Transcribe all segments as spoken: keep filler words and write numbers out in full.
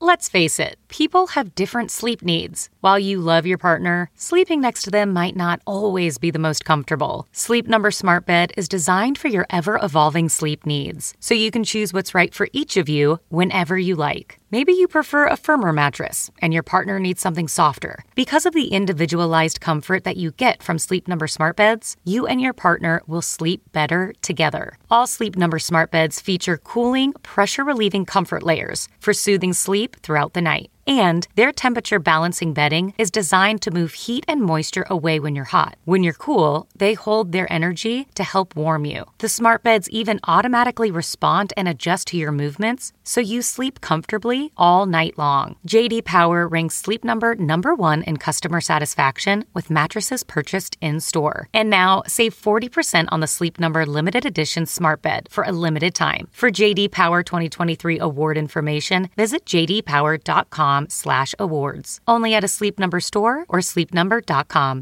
Let's face it, people have different sleep needs. While you love your partner, sleeping next to them might not always be the most comfortable. Sleep Number Smart Bed is designed for your ever-evolving sleep needs, so you can choose what's right for each of you whenever you like. Maybe you prefer a firmer mattress and your partner needs something softer. Because of the individualized comfort that you get from Sleep Number Smart Beds, you and your partner will sleep better together. All Sleep Number Smart Beds feature cooling, pressure-relieving comfort layers for soothing sleep throughout the night. And their temperature balancing bedding is designed to move heat and moisture away when you're hot. When you're cool, they hold their energy to help warm you. The smart beds even automatically respond and adjust to your movements, so you sleep comfortably all night long. J D Power ranks Sleep Number number one in customer satisfaction with mattresses purchased in-store. And now, save forty percent on the Sleep Number limited edition smart bed for a limited time. For J D Power twenty twenty-three award information, visit j d power dot com slash awards. Only at a Sleep Number store or sleep number dot com.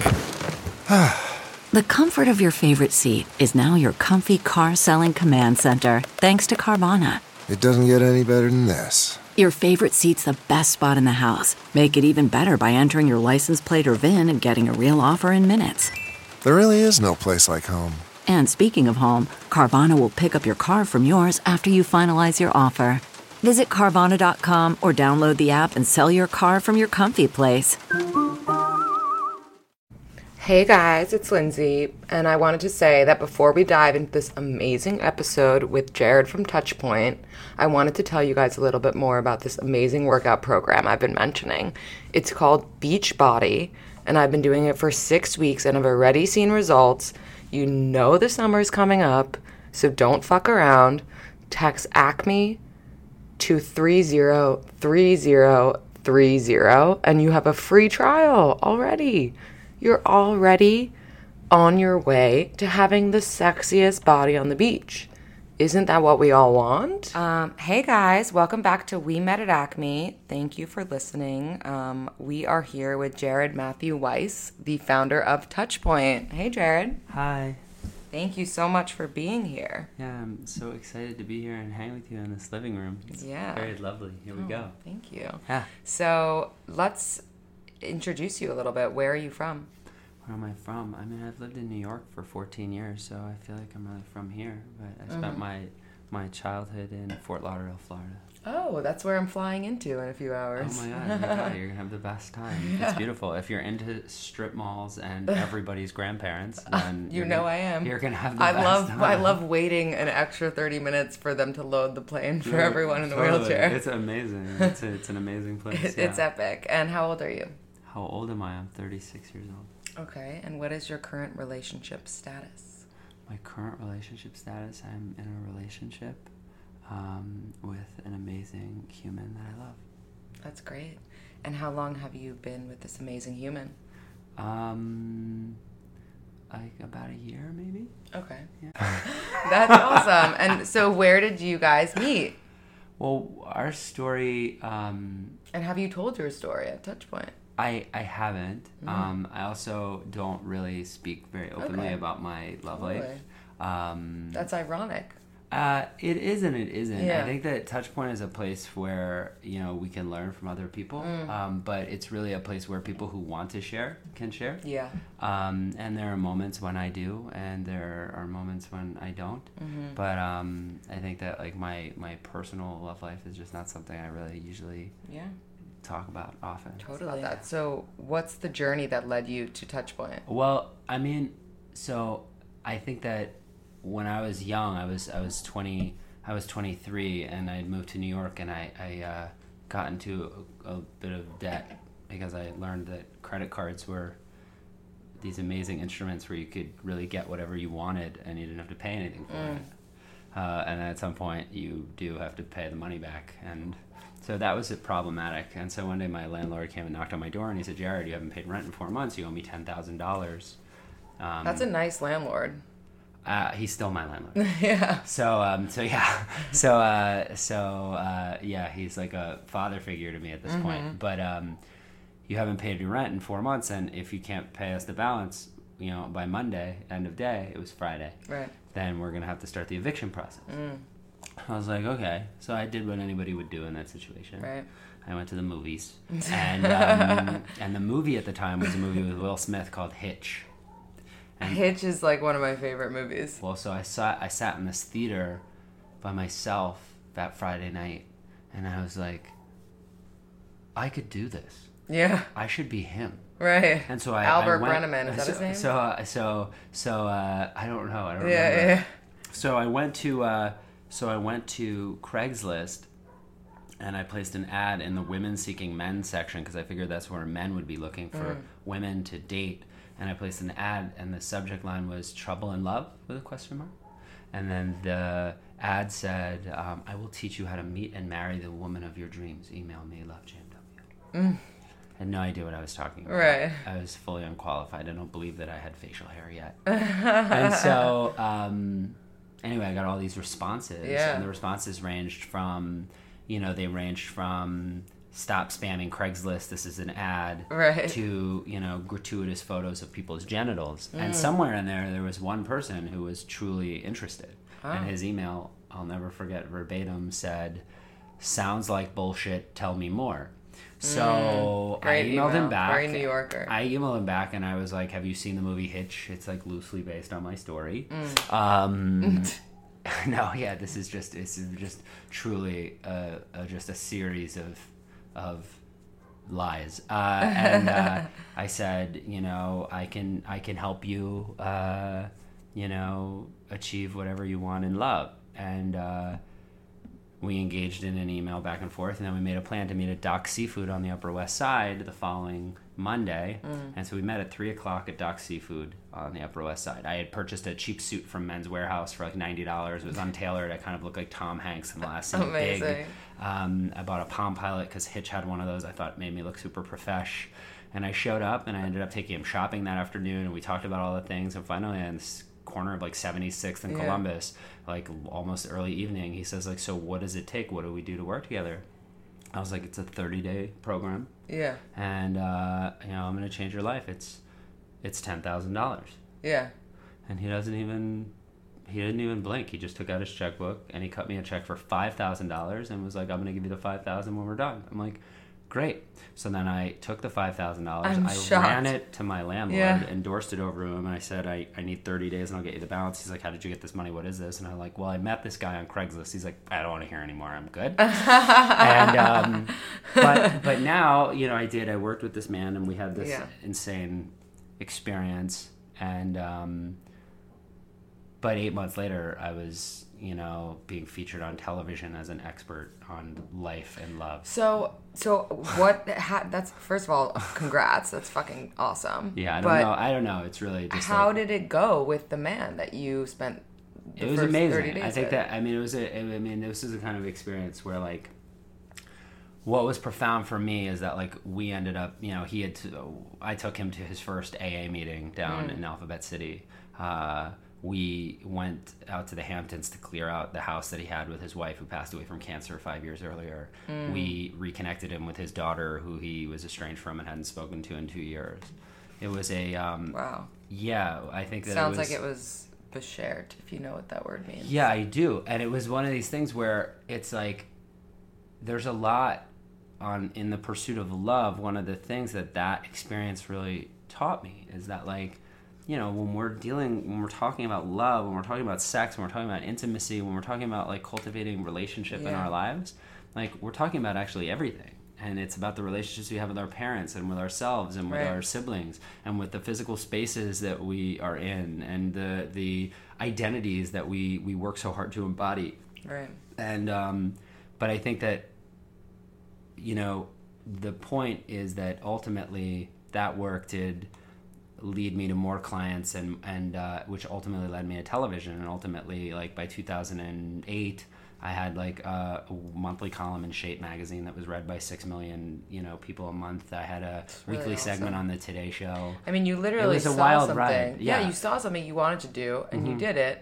The comfort of your favorite seat is now your comfy car selling command center, thanks to Carvana. It doesn't get any better than this. Your favorite seat's the best spot in the house. Make it even better by entering your license plate or V I N and getting a real offer in minutes. There really is no place like home. And speaking of home, Carvana will pick up your car from yours after you finalize your offer. Visit Carvana dot com or download the app and sell your car from your comfy place. Hey guys, it's Lindsay, and I wanted to say that before we dive into this amazing episode with Jared from Touchpoint, I wanted to tell you guys a little bit more about this amazing workout program I've been mentioning. It's called Beachbody, and I've been doing it for six weeks and I've already seen results. You know the summer's coming up, so don't fuck around. Text ACME to three zero three zero three zero and you have a free trial already. You're already on your way to having the sexiest body on the beach. Isn't that what we all want? Um, hey guys, welcome back to We Met at Acme. Thank you for listening. Um, we are here with Jared Matthew Weiss, the founder of Touchpoint. Hey Jared. Hi. Thank you so much for being here. Yeah, I'm so excited to be here and hang with you in this living room. It's yeah. very lovely. Here oh, we go. Thank you. Yeah. So let's introduce you a little bit. Where are you from? Where am I from? I mean, I've lived in New York for fourteen years, so I feel like I'm really from here. But I spent mm-hmm. my my childhood in Fort Lauderdale, Florida. Oh, that's where I'm flying into in a few hours. Oh my god, oh my god, you're gonna have the best time. Yeah. It's beautiful. If you're into strip malls and everybody's grandparents, then you know gonna, I am. You're gonna have the I best love time. I love waiting an extra thirty minutes for them to load the plane for yeah, everyone in the totally. wheelchair. It's amazing. It's a, it's an amazing place. It, yeah. It's epic. And how old are you? How old am I? I'm thirty-six years old. Okay. And what is your current relationship status? My current relationship status, I'm in a relationship um, with an amazing human that I love. That's great. And how long have you been with this amazing human? Um, like about a year, maybe. Okay. Yeah. That's awesome. And so where did you guys meet? Well, our story... Um, and have you told your story at Touchpoint? I, I haven't. Mm. Um, I also don't really speak very openly okay. about my love totally. life. Um, That's ironic. Uh, it is and it isn't. Yeah. I think that Touchpoint is a place where, you know, we can learn from other people. Mm. Um, but it's really a place where people who want to share can share. Yeah. Um, and there are moments when I do, and there are moments when I don't. Mm-hmm. But um, I think that, like, my, my personal love life is just not something I really usually... Yeah. talk about often. Totally. That. So what's the journey that led you to Touchpoint? Well, I mean, so I think that when I was young, I was I was twenty, I was twenty-three, and I moved to New York, and I, I uh, got into a, a bit of debt because I learned that credit cards were these amazing instruments where you could really get whatever you wanted, and you didn't have to pay anything for Mm. it. Uh, and at some point, you do have to pay the money back, and so that was problematic. And so one day my landlord came and knocked on my door and he said, Jared, you haven't paid rent in four months. You owe me ten thousand dollars. Um, That's a nice landlord. Uh, he's still my landlord. Yeah. So, um, so yeah. So, uh, so, uh, yeah, he's like a father figure to me at this Mm-hmm. point. But um, you haven't paid your rent in four months. And if you can't pay us the balance, you know, by Monday, end of day, it was Friday. Right. Then we're going to have to start the eviction process. Mm. I was like, okay. So I did what anybody would do in that situation. Right. I went to the movies. And um, and the movie at the time was a movie with Will Smith called Hitch. And, Hitch is like one of my favorite movies. well, so I sat, I sat in this theater by myself that Friday night, and I was like, I could do this. Yeah. I should be him. Right. And so I Albert I went, Brenneman, is that so, his name? So uh, so so uh, I don't know. I don't Yeah, remember. yeah. So I went to uh, so I went to Craigslist, and I placed an ad in the women seeking men section because I figured that's where men would be looking for Mm. women to date. And I placed an ad, and the subject line was "Trouble in Love?" with a question mark. And then the ad said, um, "I will teach you how to meet and marry the woman of your dreams. Email me, love J M W." Mm. I had no idea what I was talking about. Right. I was fully unqualified. I don't believe that I had facial hair yet. And so, um, anyway, I got all these responses. Yeah. And the responses ranged from, you know, they ranged from stop spamming Craigslist, this is an ad, Right. to, you know, gratuitous photos of people's genitals. Mm. And somewhere in there, there was one person who was truly interested. Oh. And his email, I'll never forget verbatim, said, "Sounds like bullshit, tell me more." So Mm, great I emailed email. him back. Very New Yorker. I emailed him back and I was like, "Have you seen the movie Hitch? It's like loosely based on my story." Mm. Um, no, yeah, this is just it's just truly a, a, just a series of of lies. Uh, and uh, I said, you know, I can I can help you, uh, you know, achieve whatever you want in love. And uh, we engaged in an email back and forth, and then we made a plan to meet at Doc Seafood on the Upper West Side the following Monday. Mm. And so we met at three o'clock at Doc Seafood on the Upper West Side. I had purchased a cheap suit from Men's Warehouse for like ninety dollars. It was untailored. I kind of looked like Tom Hanks in the last scene. Amazing. Big. Um, I bought a Palm Pilot because Hitch had one of those. I thought it made me look super profesh. And I showed up, and I ended up taking him shopping that afternoon, and we talked about all the things. And finally, in this corner of like seventy-sixth and Yeah. Columbus, like almost early evening, he says like, "So what does it take? What do we do to work together?" I was like, "It's a thirty-day program, Yeah. and uh, you know, I'm going to change your life. It's it's ten thousand dollars." Yeah. And he doesn't even he didn't even blink. He just took out his checkbook and he cut me a check for five thousand dollars and was like, "I'm going to give you the five thousand when we're done." I'm like, "Great." So then I took the five thousand dollars. I'm I shocked. ran it to my landlord, Yeah. endorsed it over to him, and I said, I, I need thirty days and I'll get you the balance. He's like, "How did you get this money? What is this?" And I'm like, "Well, I met this guy on Craigslist." He's like, "I don't want to hear anymore. I'm good." and um, but but now, you know, I did. I worked with this man and we had this Yeah. insane experience. And um, but eight months later, I was, you know, being featured on television as an expert on life and love. So, so what? Ha, that's first of all, congrats. That's fucking awesome. Yeah, I don't but know. I don't know. It's really just how like, did it go with the man that you spent? The it was first amazing. thirty days I think with? that I mean it was a. I mean this is a kind of experience where like. What was profound for me is that like we ended up, you know, he had to, I took him to his first A A meeting down Mm. in Alphabet City. Uh, we went out to the Hamptons to clear out the house that he had with his wife who passed away from cancer five years earlier. Mm. We reconnected him with his daughter who he was estranged from and hadn't spoken to in two years. It was a, um, Wow. yeah, I think that Sounds it was, like it was beshert, if you know what that word means. yeah, I do. And it was one of these things where it's like, there's a lot on in the pursuit of love. One of the things that that experience really taught me is that, like, you know, when we're dealing, when we're talking about love, when we're talking about sex, when we're talking about intimacy, when we're talking about like cultivating relationship in Yeah. our lives, like we're talking about actually everything. And it's about the relationships we have with our parents and with ourselves and with Right. our siblings and with the physical spaces that we are in and the the identities that we, we work so hard to embody. Right. And um, but I think that, you know, the point is that ultimately that work did lead me to more clients and and uh, which ultimately led me to television. And ultimately, like by two thousand eight, I had like a, a monthly column in Shape magazine that was read by six million, you know, people a month. I had a really weekly awesome. segment on the Today Show. I mean, you literally It was a saw wild something. ride, yeah. you saw something you wanted to do, and you did it.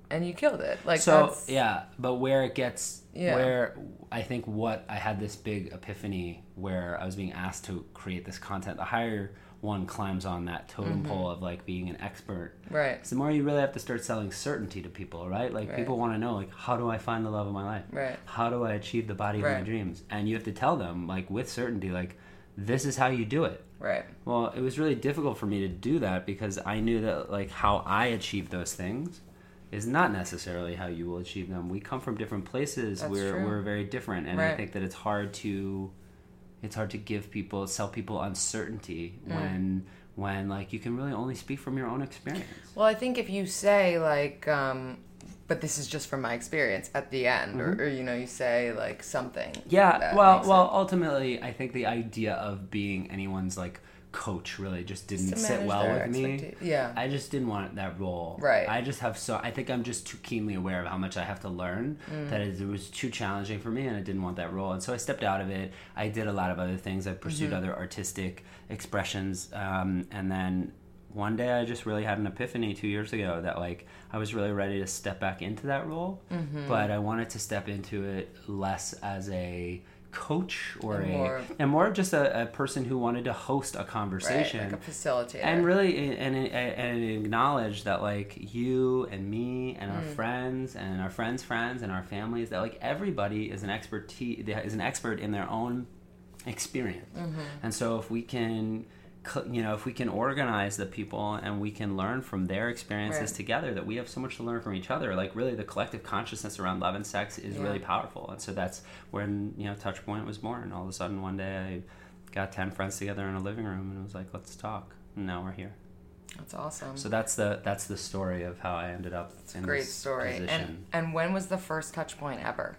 and you killed it. Like so that's... yeah, but where it gets Yeah. where I think what I had this big epiphany where I was being asked to create this content. The higher one climbs on that totem Mm-hmm. pole of like being an expert, Right. it's the more you really have to start selling certainty to people, right? Like Right. people want to know, like, how do I find the love of my life? Right. How do I achieve the body of my Right. dreams? And you have to tell them, like, with certainty, like, this is how you do it. Right. Well, it was really difficult for me to do that because I knew that, like, how I achieve those things is not necessarily how you will achieve them. We come from different places. That's we're true. we're very different, and I Right. think that it's hard to it's hard to give people sell people uncertainty Mm. when when like you can really only speak from your own experience. Well, I think if you say like, um, but this is just from my experience at the end, or, or you know, you say like something. Yeah, that well, makes well, it- ultimately, I think the idea of being anyone's like coach really just didn't to sit manage well their with me. expecta- yeah. I just didn't want that role. Right. I just have so I think I'm just too keenly aware of how much I have to learn Mm. that it, it was too challenging for me, and I didn't want that role, and so I stepped out of it. I did a lot of other things. I pursued Mm-hmm. other artistic expressions, um, and then one day I just really had an epiphany two years ago that like I was really ready to step back into that role, Mm-hmm. but I wanted to step into it less as a coach or And a more- and more of just a, a person who wanted to host a right, conversation like a facilitator. and really and, and, and acknowledge that like you and me and our Mm. friends and our friends' friends and our families, that like everybody is an expertise is an expert in their own experience. Mm-hmm. And so if we can cl- you know if we can organize the people and we can learn from their experiences Right. together, that we have so much to learn from each other. Like really the collective consciousness around love and sex is Yeah. really powerful. And so that's when, you know, Touchpoint was born. All of a sudden one day I got ten friends together in a living room and it was like, let's talk. And now we're here. That's awesome. So that's the that's the story of how I ended up It's a in great this story. position. And and when was the first touch point ever?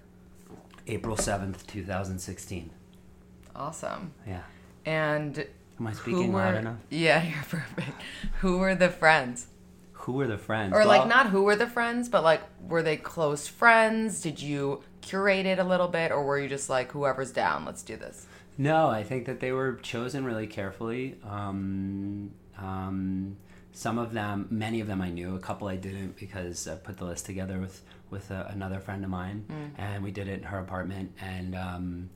April seventh, twenty sixteen. Awesome. Yeah. And Am I who speaking were, loud enough? Yeah, you're perfect. Who were the friends? Who were the friends? Or like Well, not who were the friends, but like were they close friends? Did you curate it a little bit, or were you just like whoever's down, let's do this? No, I think that they were chosen really carefully. Um, um, some of them, many of them I knew. A couple I didn't because I put the list together with, with a, another friend of mine. And we did it in her apartment. And um,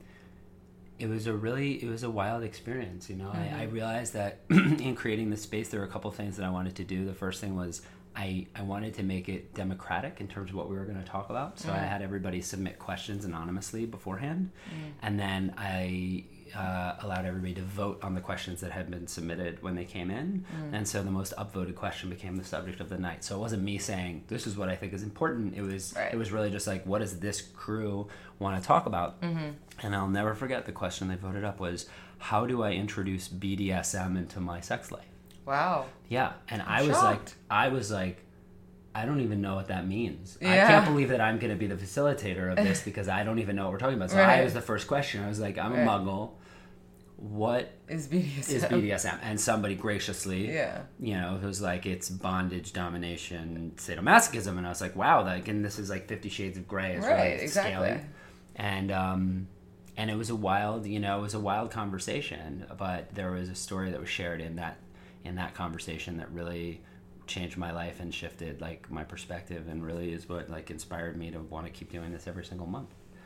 it was a really, it was a wild experience. You know, I, I realized that in creating this space, there were a couple things that I wanted to do. The first thing was I, I wanted to make it democratic in terms of what we were going to talk about. So I had everybody submit questions anonymously beforehand. And then I uh, allowed everybody to vote on the questions that had been submitted when they came in. And so the most upvoted question became the subject of the night. So it wasn't me saying, this is what I think is important. It was, Right. it was really just like, what does this crew want to talk about? And I'll never forget the question they voted up was, how do I introduce B D S M into my sex life? Wow. Yeah, and I I'm was like, shocked. I was like, I don't even know what that means. I Yeah. can't believe that I'm going to be the facilitator of this because I don't even know what we're talking about. So Right. I was the first question. I was like, I'm Right. a muggle. What Is B D S M? is B D S M? And somebody graciously, Yeah. you know, it was like, it's bondage, domination, sadomasochism. And I was like, wow, like, and this is like Fifty Shades of Grey. It's Right, really exactly. scaling. And, um, and it was a wild, you know, it was a wild conversation, but there was a story that was shared in that, in that conversation that really changed my life and shifted like my perspective, and really is what like inspired me to want to keep doing this every single month.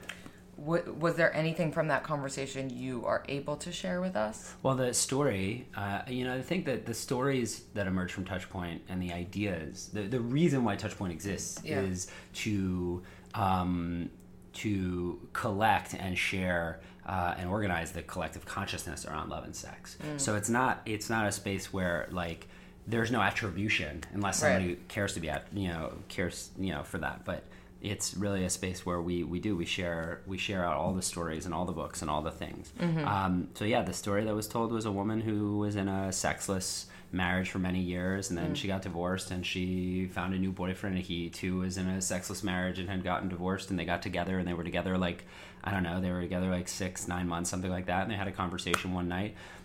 What, was there anything from that conversation you are able to share with us? Well, the story, uh, you know, I think that the stories that emerge from Touchpoint and the ideas, the, the reason why Touchpoint exists Yeah. is to um, to collect and share uh, and organize the collective consciousness around love and sex. So it's not it's not a space where like there's no attribution unless somebody Right. cares to be at you know cares you know for that, but it's really a space where we, we do we share we share out all the stories and all the books and all the things. Um, so yeah, the story that was told was a woman who was in a sexless marriage for many years, and then she got divorced and she found a new boyfriend, and he too was in a sexless marriage and had gotten divorced, and they got together and they were together like I don't know they were together like six nine months something like that, and they had a conversation one night.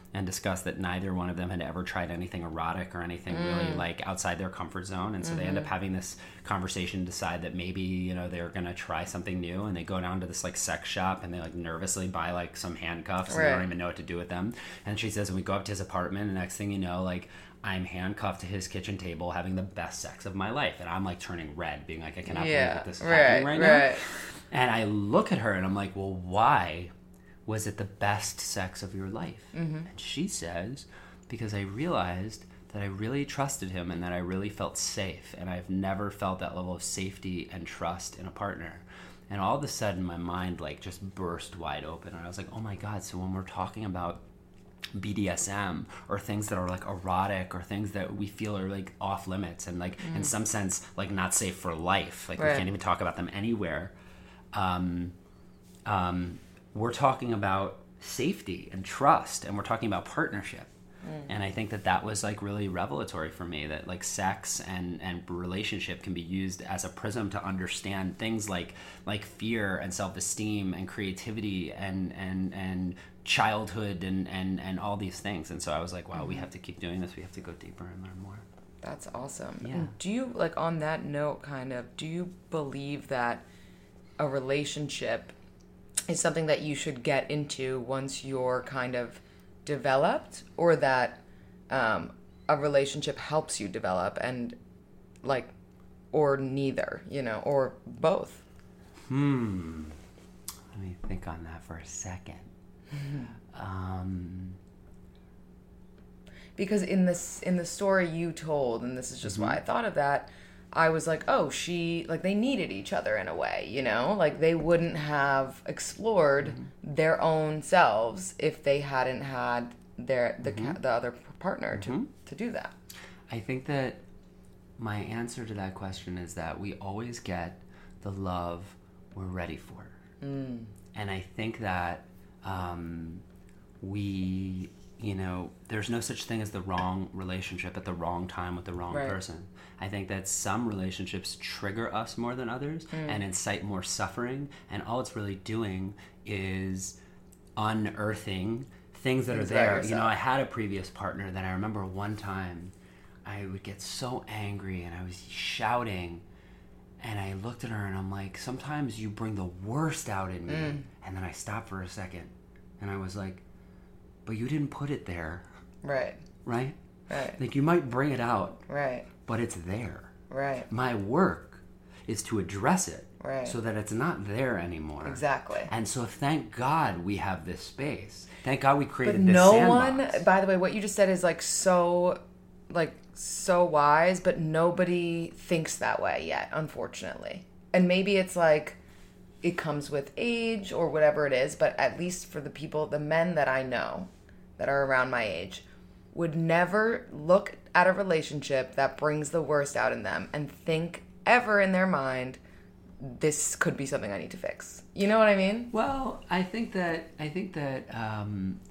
and discussed that neither one of them had ever tried anything erotic or anything mm. really like outside their comfort zone. And so mm-hmm. they end up having this conversation, decide that maybe, you know, they're going to try something new. And they go down to this like sex shop and they like nervously buy like some handcuffs right. and they don't even know what to do with them. And she says, when we go up to his apartment, the next thing you know, like I'm handcuffed to his kitchen table having the best sex of my life. And I'm like turning red, being like, I cannot yeah, believe that this is right, happening right, right now. And I look at her and I'm like, well, why was it the best sex of your life? Mm-hmm. And she says, because I realized that I really trusted him and that I really felt safe. And I've never felt that level of safety and trust in a partner. And all of a sudden my mind like just burst wide open. And I was like, oh my God, so when we're talking about B D S M or things that are like erotic or things that we feel are like off limits and like mm. in some sense like not safe for life, like right. we can't even talk about them anywhere. Um, um, we're talking about safety and trust, and we're talking about partnership. Mm. And I think that that was like really revelatory for me, that like sex and, and relationship can be used as a prism to understand things like like fear and self-esteem and creativity and and, and childhood and, and, and all these things. And so I was like, wow, mm-hmm. we have to keep doing this. We have to go deeper and learn more. That's awesome. Yeah. And do you, like on that note, kind of, do you believe that a relationship is something that you should get into once you're kind of developed, or that um, a relationship helps you develop, and like, or neither, you know, or both? Hmm. Let me think on that for a second. um. Because in this in the story you told, and this is just mm-hmm. why I thought of that, I was like, oh, she, like, they needed each other in a way, you know? Like, they wouldn't have explored mm-hmm. their own selves if they hadn't had their the mm-hmm. the other partner to, mm-hmm. to do that. I think that my answer to that question is that we always get the love we're ready for. Mm. And I think that um, we... you know, there's no such thing as the wrong relationship at the wrong time with the wrong right. person. I think that some relationships trigger us more than others mm. and incite more suffering, and all it's really doing is unearthing things that things are there. You know, I had a previous partner that I remember one time I would get so angry and I was shouting, and I looked at her and I'm like, sometimes you bring the worst out in me. Mm. And then I stopped for a second and I was like, but you didn't put it there. Right. Right? Right. Like, you might bring it out. Right. But it's there. Right. My work is to address it. Right. So that it's not there anymore. Exactly. And so thank God we have this space. Thank God we created but this no sandbox. one, by the way, what you just said is like so, like so wise, but nobody thinks that way yet, unfortunately. And maybe it's like, it comes with age or whatever it is, but at least for the people, the men that I know that are around my age, would never look at a relationship that brings the worst out in them and think ever in their mind, this could be something I need to fix. You know what I mean? Well, I think that I think that um,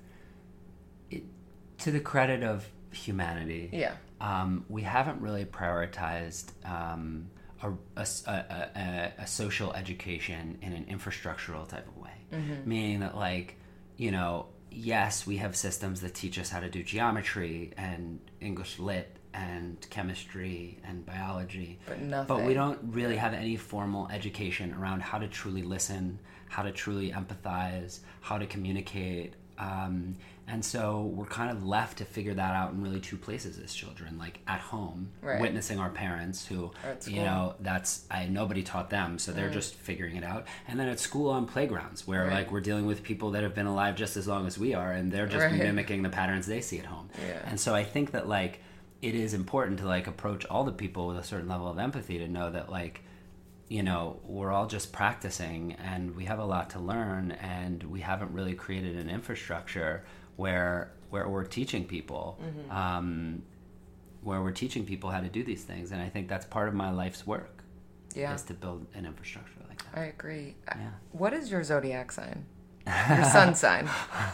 it, to the credit of humanity, yeah, um, we haven't really prioritized um, a, a, a, a social education in an infrastructural type of way, mm-hmm. meaning that, like, you know, yes, we have systems that teach us how to do geometry and English lit and chemistry and biology. But nothing. But we don't really have any formal education around how to truly listen, how to truly empathize, how to communicate. Um, and so we're kind of left to figure that out in really two places as children, like at home, right. witnessing our parents who, you know, that's, I nobody taught them, so they're mm. just figuring it out. And then at school on playgrounds where right. like we're dealing with people that have been alive just as long as we are, and they're just right. mimicking the patterns they see at home. Yeah. And so I think that, like, it is important to, like, approach all the people with a certain level of empathy to know that, like, you know, we're all just practicing and we have a lot to learn, and we haven't really created an infrastructure where where we're teaching people, mm-hmm. um, where we're teaching people how to do these things. And I think that's part of my life's work, yeah. is to build an infrastructure like that. I agree. Yeah. What is your zodiac sign? Your sun sign?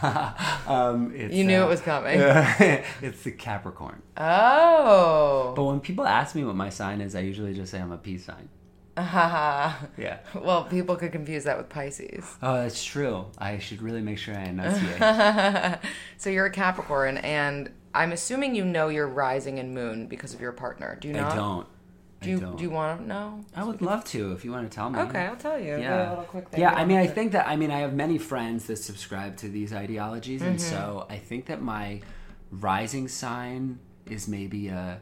um, it's, you knew uh, it was coming. It's the Capricorn. Oh. But when people ask me what my sign is, I usually just say I'm a peace sign. Ah. Yeah. Well, people could confuse that with Pisces. Oh, that's true. I should really make sure I enunciate. So you're a Capricorn, and I'm assuming you know your rising and moon because of your partner. Do you not? I don't. Do you, I don't. do you want to know? I would love to if you want to tell me. Okay, I'll tell you. Yeah. A little quick thing Yeah, about I mean, I it. think that, I mean, I have many friends that subscribe to these ideologies, and Mm-hmm. so I think that my rising sign is maybe a,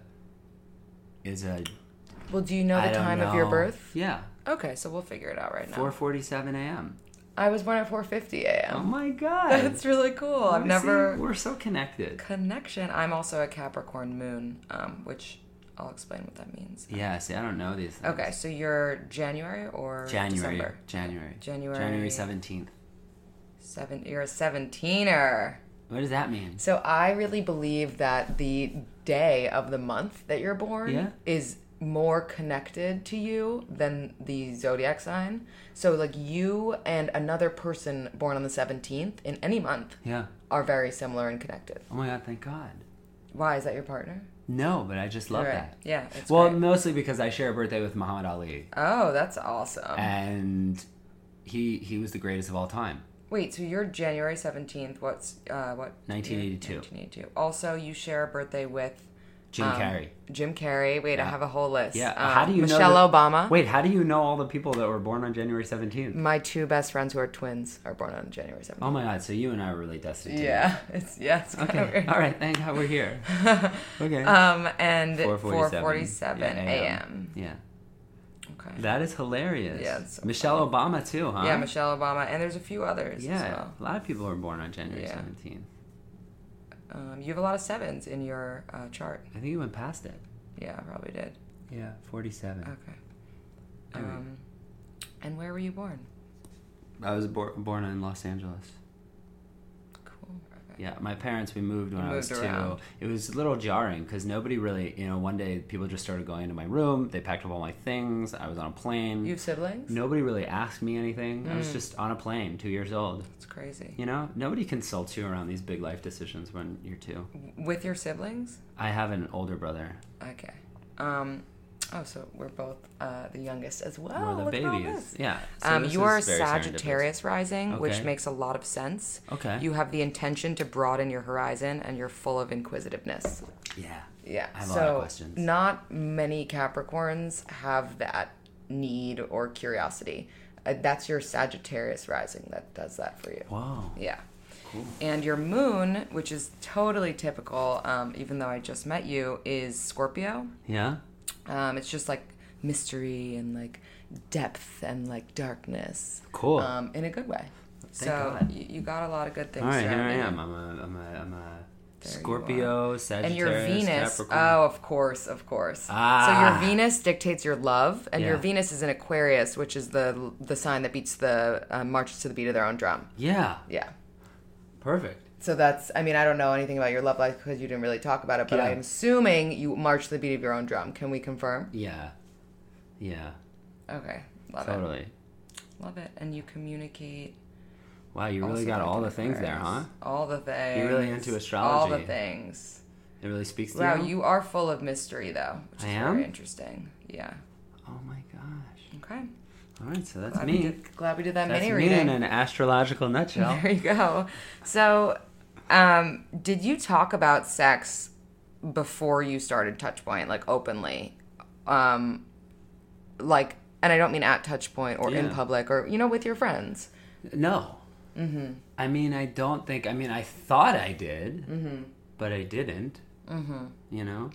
is a, Well, do you know I the don't time of your know. birth? Yeah, Okay, so we'll figure it out right now. four forty-seven a.m. I was born at four fifty a.m. Oh my God. That's really cool. I've See, never... we're so connected. Connection. I'm also a Capricorn moon, um, which I'll explain what that means. Yeah, see, I don't know these things. Okay, so you're January or January. December? January. January. January seventeenth. Seven. You're a seventeener. What does that mean? So I really believe that the day of the month that you're born Yeah. is more connected to you than the zodiac sign. So like you and another person born on the seventeenth in any month Yeah. are very similar and connected. Oh my God, thank God. Why? Is that your partner? No, but I just love Right. that. Yeah. It's Well, great. mostly because I share a birthday with Muhammad Ali, Oh, that's awesome. and he he was the greatest of all time. Wait, so you're January seventeenth. What's uh what? nineteen eighty-two. nineteen eighty-two. Also, you share a birthday with Jim um, Carrey. Jim Carrey. Wait, I Yeah. have a whole list. Yeah. Um, how do you Michelle know that- Obama. Wait, how do you know all the people that were born on January seventeenth? My two best friends who are twins are born on January seventeenth. Oh my God, so you and I are really destined to Yeah, it's yeah, it's kind of Okay. weird. All right. Thank God we're here. Okay. Um, and four four forty-seven forty-seven a.m. Yeah. Okay. That is hilarious. Yeah, it's so Michelle Obama too, huh? Yeah, Michelle Obama, and there's a few others as Yeah. well. A lot of people were born on January Yeah. seventeenth. Um, you have a lot of sevens in your uh, chart. I think you went past it. Yeah, I probably did. Yeah, forty-seven. Okay. Anyway. Um, and where were you born? I was bor- born in Los Angeles. Cool. Okay. Yeah, my parents, we moved when You I was moved two. around. It was a little jarring because nobody really, you know, one day people just started going into my room. They packed up all my things. I was on a plane. You have siblings? Nobody really asked me anything. I was Mm. just on a plane, two years old. It's crazy. You know, nobody consults you around these big life decisions when you're two. With your siblings? I have an older brother. Okay. Um, oh, so we're both uh, the youngest as well. We're the Look at all babies. this. Yeah. so Um, this you are a is very serendipitous. Sagittarius rising, which Okay. makes a lot of sense. Okay. You have the intention to broaden your horizon, and you're full of inquisitiveness. Yeah. Yeah. I have a so lot of questions. Not many Capricorns have that need or curiosity. Uh, that's your Sagittarius rising that does that for you. Whoa. Yeah. Cool. And your moon, which is totally typical, um, even though I just met you, is Scorpio. Yeah? Um, it's just like mystery and like depth and like darkness. Cool. Um, in a good way. Thank so God. you, you got a lot of good things. All right, here I surrounding am. you. I'm a, I'm a, I'm a There you Scorpio, And Sagittarius, your Venus, Capricorn. oh, of course, of course. Ah. So your Venus dictates your love, and your Yeah. Venus is in Aquarius, which is the the sign that beats the uh, marches to the beat of their own drum. Yeah. Yeah. Perfect. So that's, I mean, I don't know anything about your love life because you didn't really talk about it, but Yeah. I'm assuming you march to the beat of your own drum. Can we confirm? Yeah. Yeah. Okay, love it. Totally. Love it. And you communicate. Wow, you really also got like all in the things there, Aquarius. huh? All the things. You're really into All astrology. the things. It really speaks to Wow, you? you are full of mystery, though, which I is am? very interesting. Yeah. Oh my gosh. Okay. All right, so that's Glad me. we did, glad we did that That's mini me reading. in an astrological nutshell. There you go. So, um, did you talk about sex before you started Touchpoint, like openly? Um, like, and I don't mean at Touchpoint or in Yeah. public or, you know, with your friends. No. Mm-hmm. I mean, I don't think. I mean, I thought I did, mm-hmm. but I didn't. Mm-hmm. You know,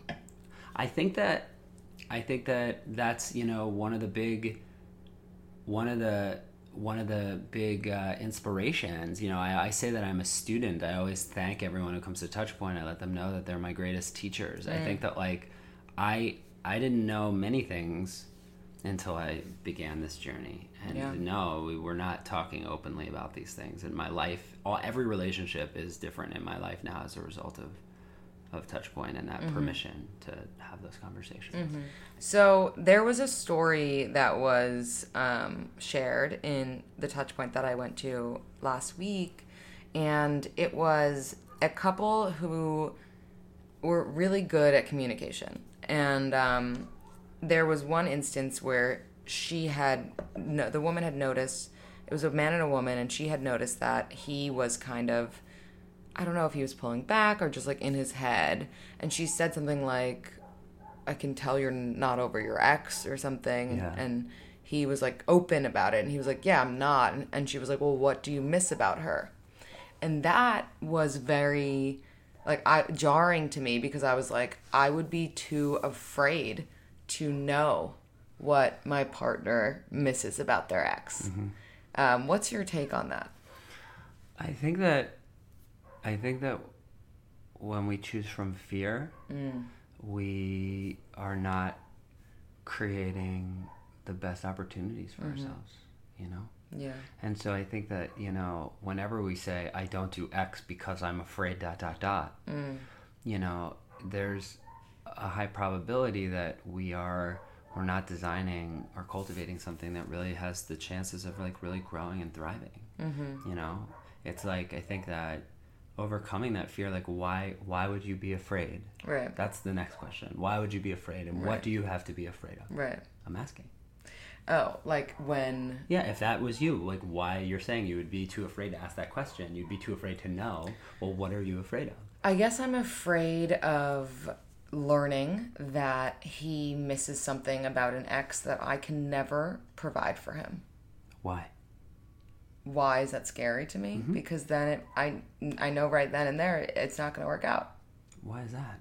I think that. I think that that's you know one of the big. One of the one of the big uh, inspirations. You know, I, I say that I'm a student. I always thank everyone who comes to Touchpoint. I let them know that they're my greatest teachers. Mm. I think that like, I I didn't know many things until I began this journey. And Yeah. no, we were not talking openly about these things in my life. All every relationship is different in my life now as a result of of Touchpoint and that Mm-hmm. permission to have those conversations. Mm-hmm. So there was a story that was um, shared in the Touchpoint that I went to last week, and it was a couple who were really good at communication. And um, there was one instance where she had no, the woman had noticed, it was a man and a woman, and she had noticed that he was kind of, I don't know if he was pulling back or just like in his head, and she said something like, I can tell you're not over your ex or something. Yeah. And he was like open about it, and he was like, yeah, I'm not. And, and she was like, well, what do you miss about her? And that was very like I, jarring to me, because I was like, I would be too afraid to know what my partner misses about their ex. Mm-hmm. Um, what's your take on that? I think that I think that when we choose from fear, mm. we are not creating the best opportunities for mm-hmm. ourselves, you know? Yeah. And so I think that, you know, whenever we say, I don't do X because I'm afraid dot, dot, dot, mm. you know, there's a high probability that we are, we're not designing or cultivating something that really has the chances of like really growing and thriving. Mm-hmm. You know, it's like, I think that overcoming that fear, like why, why would you be afraid? Right. That's the next question. Why would you be afraid? And right. what do you have to be afraid of? Right. I'm asking. Oh, like when... Yeah, if that was you, like why you're saying you would be too afraid to ask that question. You'd be too afraid to know. Well, what are you afraid of? I guess I'm afraid of learning that he misses something about an ex that I can never provide for him. Why? Why is that scary to me? Mm-hmm. Because then it, I, I know right then and there it's not going to work out. Why is that?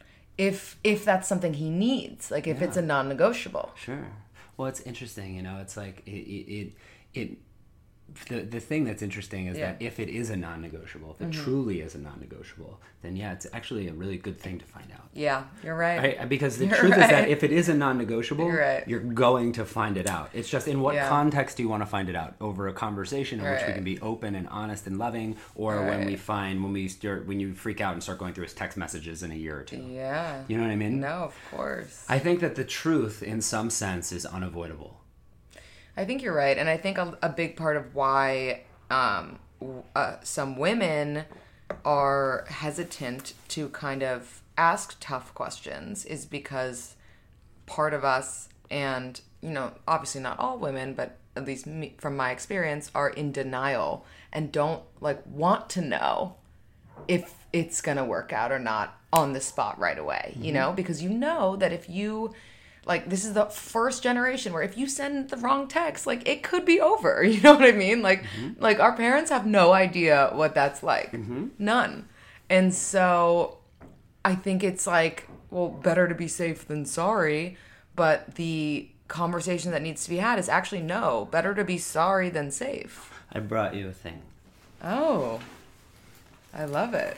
If if that's something he needs, like if yeah. it's a non-negotiable. Sure. Well, it's interesting, you know, it's like it, it, it, it the, the thing that's interesting is yeah. that if it is a non-negotiable, if it mm-hmm. truly is a non-negotiable, then yeah, it's actually a really good thing to find out. Yeah, you're right. right? Because the you're truth right. is that if it is a non-negotiable, you're, right. you're going to find it out. It's just in what yeah. context do you want to find it out? Over a conversation in right. which we can be open and honest and loving, or right. when we find, when we start, when you freak out and start going through his text messages in a year or two. Yeah. You know what I mean? No, of course. I think that the truth, in some sense, is unavoidable. I think you're right, and I think a, a big part of why um, uh, some women are hesitant to kind of ask tough questions is because part of us, and you know, obviously not all women, but at least me, from my experience, are in denial and don't like want to know if it's gonna work out or not on the spot right away. Mm-hmm. You know, because you know that if you like, this is the first generation where if you send the wrong text, like, it could be over. You know what I mean? Like, mm-hmm. like our parents have no idea what that's like. Mm-hmm. None. And so I think it's like, well, better to be safe than sorry. But the conversation that needs to be had is actually, no, better to be sorry than safe. I brought you a thing. Oh, I love it.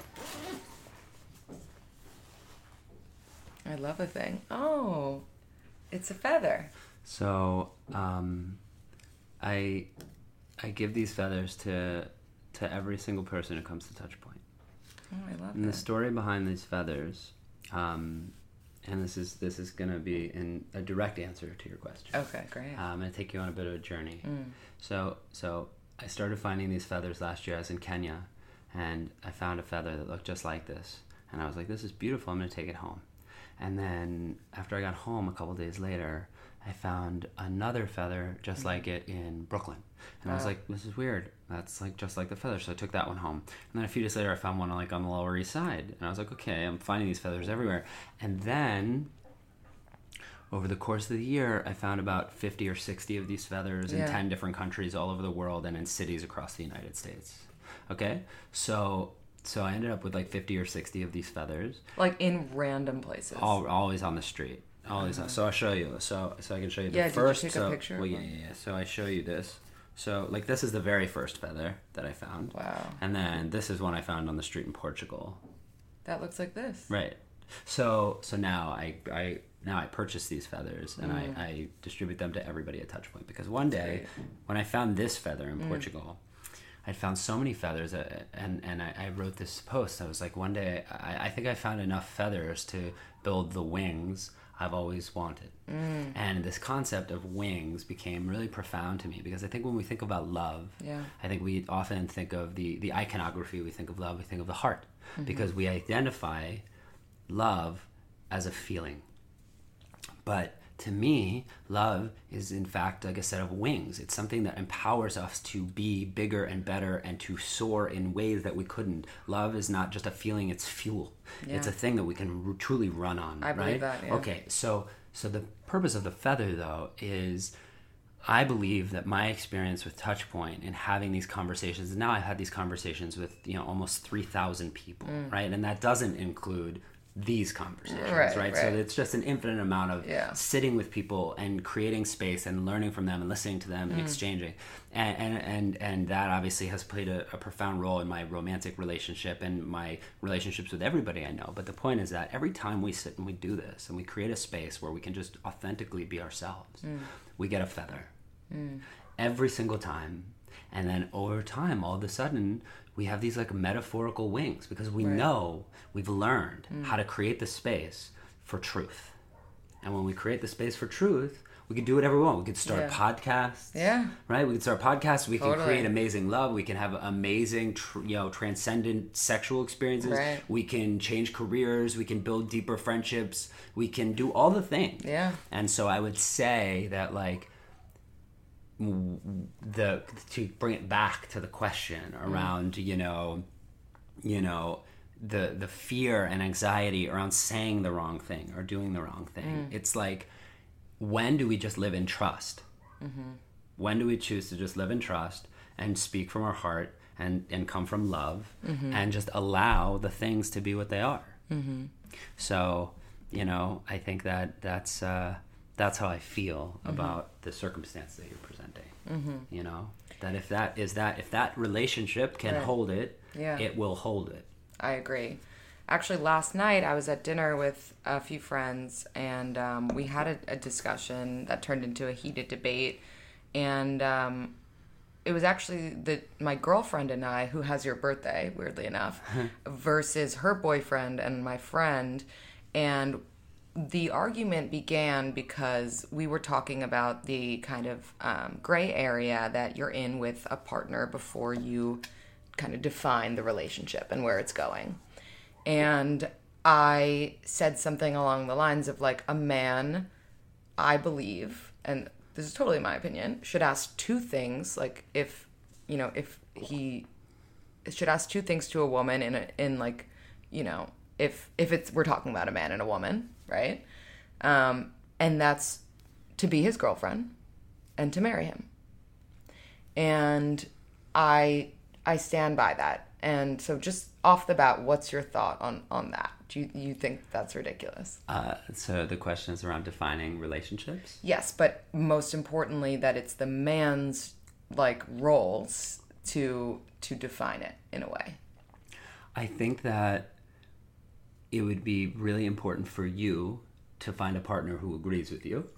I love a thing. Oh, it's a feather. So, um, I I give these feathers to to every single person who comes to Touchpoint. Oh, I love and that. The story behind these feathers, um, and this is this is going to be in a direct answer to your question. Okay, great. Um, I'm going to take you on a bit of a journey. Mm. So, so I started finding these feathers last year. I was in Kenya, and I found a feather that looked just like this, and I was like, "This is beautiful. I'm going to take it home." And then after I got home a couple days later, I found another feather just mm-hmm. like it in Brooklyn. And wow. I was like, this is weird. That's like just like the feather. So I took that one home. And then a few days later, I found one like on the Lower East Side. And I was like, okay, I'm finding these feathers everywhere. And then over the course of the year, I found about fifty or sixty of these feathers yeah. in ten different countries all over the world and in cities across the United States. Okay? So... So I ended up with like fifty or sixty of these feathers. Like in random places. All, always on the street. Always. Uh-huh. So I'll show you. So so I can show you the yeah, first. Did you take so, a picture? Well, yeah, yeah, yeah. So I show you this. So like this is the very first feather that I found. Wow. And then this is one I found on the street in Portugal. That looks like this. Right. So so now I I now I purchase these feathers and mm. I, I distribute them to everybody at Touchpoint because one day when I found this feather in mm. Portugal. I found so many feathers, uh, and and I, I wrote this post. I was like, one day, I, I think I found enough feathers to build the wings I've always wanted. Mm. And this concept of wings became really profound to me because I think when we think about love, yeah. I think we often think of the, the iconography, we think of love, we think of the heart, mm-hmm. because we identify love as a feeling. But to me, love is in fact like a set of wings. It's something that empowers us to be bigger and better and to soar in ways that we couldn't. Love is not just a feeling, it's fuel. Yeah. It's a thing that we can r- truly run on, I right? believe that, yeah. Okay, so so the purpose of the feather, though, is I believe that my experience with Touchpoint and having these conversations, and now I've had these conversations with, you know, almost three thousand people, mm. right? And that doesn't include these conversations, right, right? right? So it's just an infinite amount of yeah. sitting with people and creating space and learning from them and listening to them and mm. exchanging. And, and and and that obviously has played a, a profound role in my romantic relationship and my relationships with everybody I know. But the point is that every time we sit and we do this and we create a space where we can just authentically be ourselves, mm. we get a feather. Mm. Every single time. And then over time, all of a sudden, we have these like metaphorical wings because we right. know, we've learned mm. how to create the space for truth. And when we create the space for truth, we can do whatever we want. We could start yeah. podcasts, yeah, right? We can start podcasts. We totally. can create amazing love. We can have amazing, tr- you know, transcendent sexual experiences. Right. We can change careers. We can build deeper friendships. We can do all the things. Yeah. And so I would say that like, the to bring it back to the question around mm. you know you know the the fear and anxiety around saying the wrong thing or doing the wrong thing. Mm. It's like, when do we just live in trust? Mm-hmm. When do we choose to just live in trust and speak from our heart and and come from love mm-hmm. and just allow the things to be what they are? Mm-hmm. So you know I think that that's uh that's how I feel mm-hmm. about the circumstance that you're presenting. Mm-hmm. You know, that if that is that if that relationship can right. hold it, yeah. it will hold it. I agree. Actually, last night I was at dinner with a few friends, and um, we had a, a discussion that turned into a heated debate. And um, it was actually the my girlfriend and I, who has your birthday, weirdly enough, versus her boyfriend and my friend, and the argument began because we were talking about the kind of um, gray area that you're in with a partner before you kind of define the relationship and where it's going. And I said something along the lines of like, a man, I believe, and this is totally my opinion, should ask two things. Like if, you know, if he should ask two things to a woman in a, in like, you know, if, if it's, we're talking about a man and a woman, right? Um, and that's to be his girlfriend and to marry him. And I I stand by that. And so just off the bat, what's your thought on, on that? Do you, you think that's ridiculous? Uh, so the question is around defining relationships? Yes, but most importantly that it's the man's like roles to to define it in a way. I think that it would be really important for you to find a partner who agrees with you,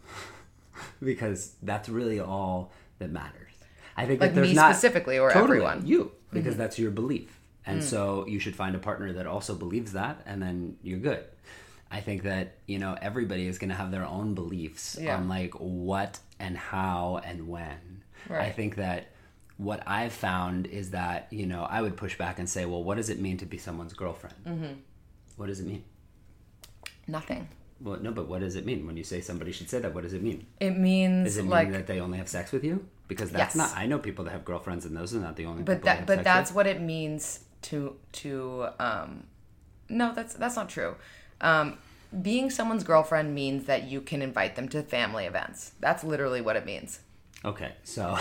because that's really all that matters. I think like that there's me not specifically, or totally, everyone. You, because mm-hmm. that's your belief, and mm. so you should find a partner that also believes that, and then you're good. I think that you know everybody is going to have their own beliefs yeah. on like what and how and when. Right. I think that what I've found is that you know I would push back and say, well, what does it mean to be someone's girlfriend? Mm-hmm. What does it mean? Nothing. Well, no, but what does it mean when you say somebody should say that? What does it mean? It means Does it mean like, that they only have sex with you? Because that's yes. not. I know people that have girlfriends, and those are not the only. But people that, they have but sex that's with. what it means to to. Um, no, that's that's not true. Um, being someone's girlfriend means that you can invite them to family events. That's literally what it means. Okay, so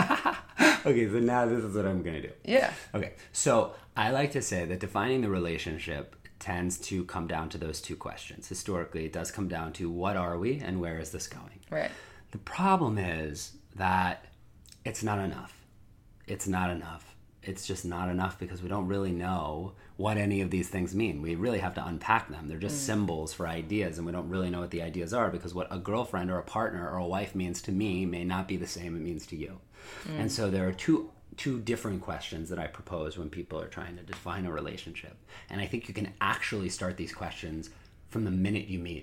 okay, so now this is what I'm gonna do. Yeah. Okay, so I like to say that defining the relationship tends to come down to those two questions. Historically, it does come down to what are we and where is this going? Right. The problem is that it's not enough. It's not enough. It's just not enough because we don't really know what any of these things mean. We really have to unpack them. They're just mm. symbols for ideas, and we don't really know what the ideas are because what a girlfriend or a partner or a wife means to me may not be the same it means to you. Mm. And so there are two two different questions that I propose when people are trying to define a relationship. And I think you can actually start these questions from the minute you meet.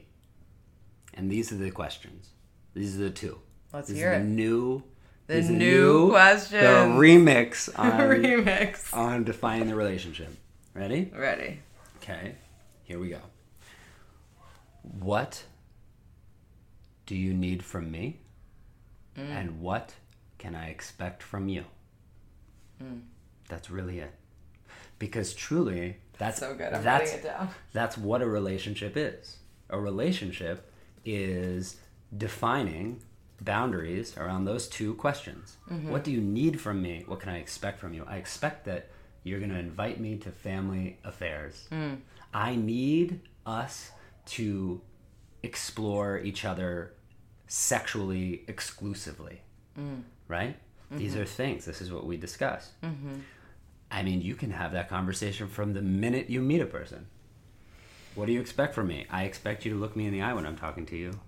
And these are the questions. These are the two. Let's this hear is it. The new, the new, new question. The remix on, remix on defining the relationship. Ready? Ready. Okay. Here we go. What do you need from me? Mm. And what can I expect from you? Mm. That's really it. Because truly, that's so good. I'm that's, writing it down. That's what a relationship is. A relationship is defining boundaries around those two questions. Mm-hmm. What do you need from me? What can I expect from you? I expect that you're going to invite me to family affairs. Mm. I need us to explore each other sexually exclusively, mm. right? Mm-hmm. These are things. This is what we discuss. Mm-hmm. I mean, you can have that conversation from the minute you meet a person. What do you expect from me? I expect you to look me in the eye when I'm talking to you.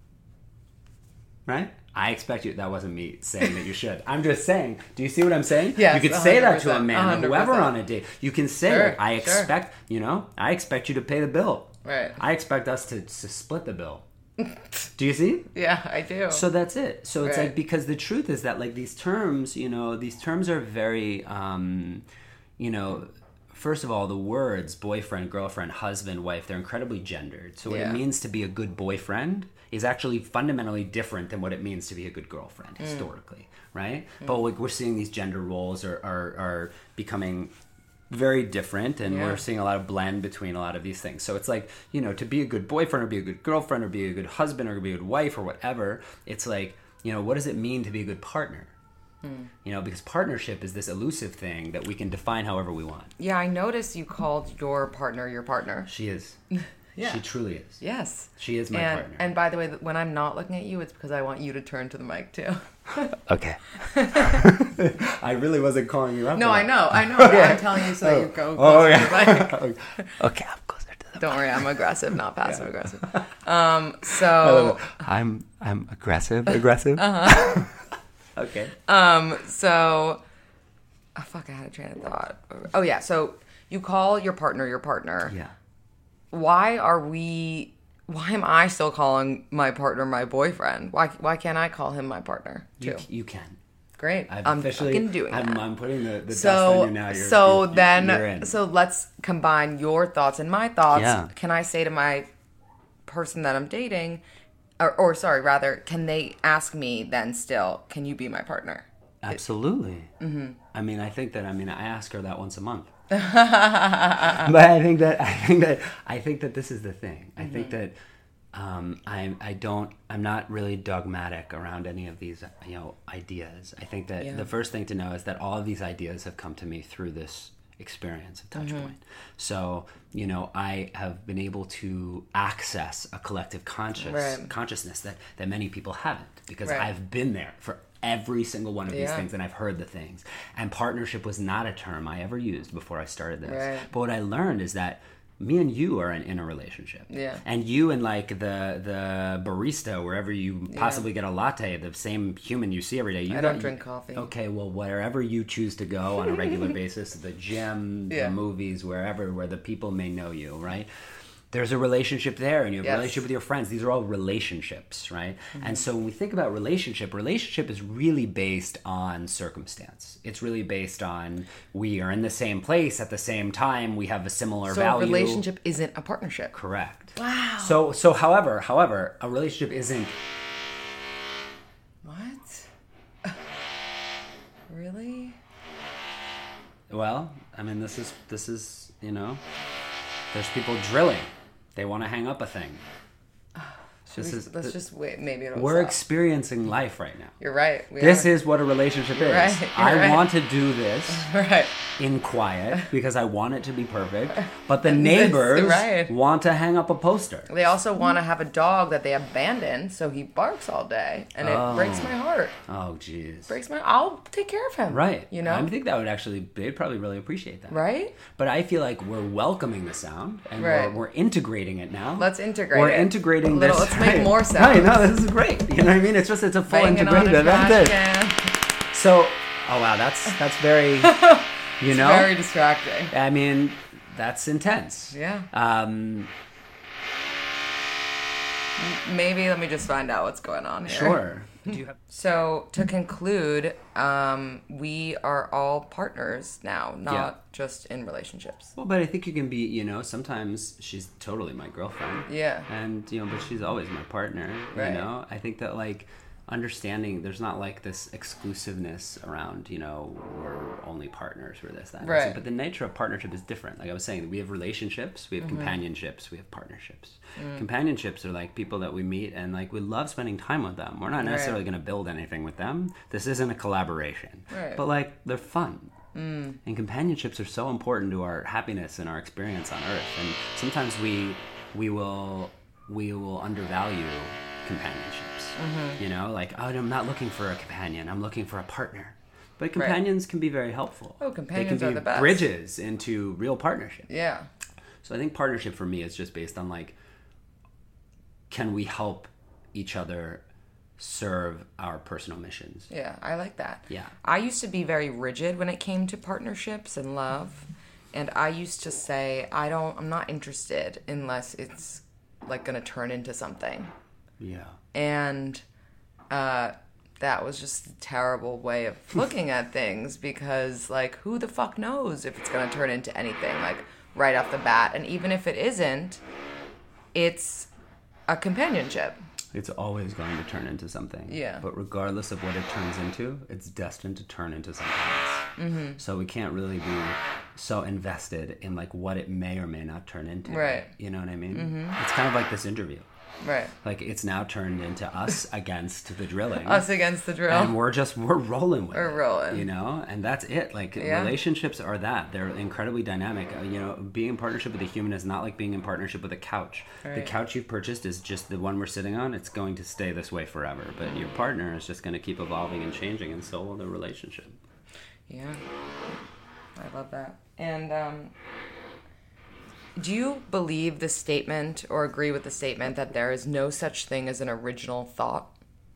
Right? I expect you... That wasn't me saying that you should. I'm just saying... Do you see what I'm saying? Yes, you could one hundred percent, say that to a man one or hundred whoever percent. on a date. You can say, Sure, like, I expect... sure. You know? I expect you to pay the bill. Right. I expect us to, to split the bill. Do you see? Yeah, I do. So that's it. So it's Right. like... Because the truth is that, like, these terms, you know... These terms are very... Um, you know... First of all, the words boyfriend, girlfriend, husband, wife, they're incredibly gendered. So what Yeah. it means to be a good boyfriend is actually fundamentally different than what it means to be a good girlfriend mm. historically, right? Mm. But like we're seeing these gender roles are, are, are becoming very different, and yeah. we're seeing a lot of blend between a lot of these things. So it's like, you know, to be a good boyfriend or be a good girlfriend or be a good husband or be a good wife or whatever, it's like, you know, what does it mean to be a good partner? Hmm. You know, because partnership is this elusive thing that we can define however we want. Yeah, I noticed you called your partner your partner. She is. Yeah. She truly is. Yes. She is my and, partner. And by the way, when I'm not looking at you, it's because I want you to turn to the mic too. Okay. I really wasn't calling you up. No, there. I know. I know. But I'm telling you so that you go closer oh, yeah. to the mic. Okay, I'm closer to the Don't mic. worry, I'm aggressive, not passive yeah. aggressive. Um, so I'm I'm aggressive, aggressive. Uh-huh. Okay. Um, so, oh, fuck, I had a train of thought. Oh, yeah, so you call your partner your partner. Yeah. Why are we, why am I still calling my partner my boyfriend? Why Why can't I call him my partner, too? You, you can. Great. I've I'm officially, fucking doing I'm, that. I'm putting the, the so, dust on you now. You're, so you're, then, you're in. so let's combine your thoughts and my thoughts. Yeah. Can I say to my person that I'm dating... Or, or sorry, rather, can they ask me then still, can you be my partner? Absolutely. Mm-hmm. I mean, I think that, I mean, I ask her that once a month. But I think that, I think that, I think that this is the thing. I mm-hmm. think that um, I, I don't, I'm not really dogmatic around any of these, you know, ideas. I think that yeah. the first thing to know is that all of these ideas have come to me through this experience of Touchpoint. Mm-hmm. So, you know, I have been able to access a collective conscious right. consciousness that, that many people haven't, because right. I've been there for every single one of these yeah. things, and I've heard the things. And partnership was not a term I ever used before I started this. Right. But what I learned is that me and you are in, in a relationship. Yeah. And you and like the the barista, wherever you possibly yeah. get a latte, the same human you see every day. You I got, don't drink coffee. Okay, well, wherever you choose to go on a regular basis, the gym, yeah. the movies, wherever, where the people may know you, right? There's a relationship there, and you have yes. a relationship with your friends. These are all relationships, right? Mm-hmm. And so when we think about relationship, relationship is really based on circumstance. It's really based on we are in the same place at the same time. We have a similar so value. So a relationship isn't a partnership. Correct. Wow. So, so however, however, a relationship isn't... What? Really? Well, I mean, this is, this is, you know, there's people drilling. They want to hang up a thing. This we, is, let's just wait. Maybe it'll we're stop. experiencing life right now. You're right. We this are. is what a relationship You're is. right. You're I right. want to do this right. in quiet because I want it to be perfect. But the neighbors right. want to hang up a poster. They also want to have a dog that they abandoned, so he barks all day, and it Oh. breaks my heart. Oh, jeez. Breaks my. I'll take care of him. Right. You know. I think that would actually. They'd probably really appreciate that. Right. But I feel like we're welcoming the sound, and right. we're, we're integrating it now. Let's integrate. We're it. integrating a little, this. Let's make right. more sound. Right. No, this is great. You know what I mean? It's just it's a full Banging integrated. on a That's trash it. can. So, oh wow, that's that's very, you it's know, very distracting. I mean, that's intense. Yeah. Um. Maybe let me just find out what's going on here. Sure. Do you have? So to conclude, um, we are all partners now, not Yeah. just in relationships. Well, but I think you can be, you know, sometimes she's totally my girlfriend. Yeah. And, you know, but she's always my partner, Right. you know? I think that, like, understanding there's not, like, this exclusiveness around, you know, we're only partners for this, that. and Right. this. But the nature of partnership is different. Like I was saying, we have relationships, we have Mm-hmm. companionships, we have partnerships. Mm. Companionships are, like, people that we meet and, like, we love spending time with them. We're not necessarily going to build anything with them. This isn't a collaboration. Right. But, like, they're fun. Mm. And companionships are so important to our happiness and our experience on Earth. And sometimes we we will we will undervalue companionships. Mm-hmm. You know, like, oh, I'm not looking for a companion. I'm looking for a partner. But companions can be very helpful. Oh, companions they can are be the best. bridges into real partnership. Yeah. So I think partnership for me is just based on, like, can we help each other serve our personal missions? Yeah, I like that. Yeah. I used to be very rigid when it came to partnerships and love. And I used to say, I don't, I'm not interested unless it's like going to turn into something. Yeah. And uh, that was just a terrible way of looking at things because, like, who the fuck knows if it's going to turn into anything, like, right off the bat. And even if it isn't, it's a companionship. It's always going to turn into something. Yeah. But regardless of what it turns into, it's destined to turn into something else. Mm-hmm. So we can't really be so invested in, like, what it may or may not turn into. Right. You know what I mean? Mm-hmm. It's kind of like this interview. Right. Like, it's now turned into us against the drilling. Us against the drill. And we're just, we're rolling with We're it. rolling. You know? And that's it. Like, Yeah. relationships are that. They're incredibly dynamic. Uh, you know, being in partnership with a human is not like being in partnership with a couch. Right. The couch you've purchased is just the one we're sitting on. It's going to stay this way forever. But your partner is just going to keep evolving and changing, and so will the relationship. Yeah. I love that. And um, do you believe the statement or agree with the statement that there is no such thing as an original thought?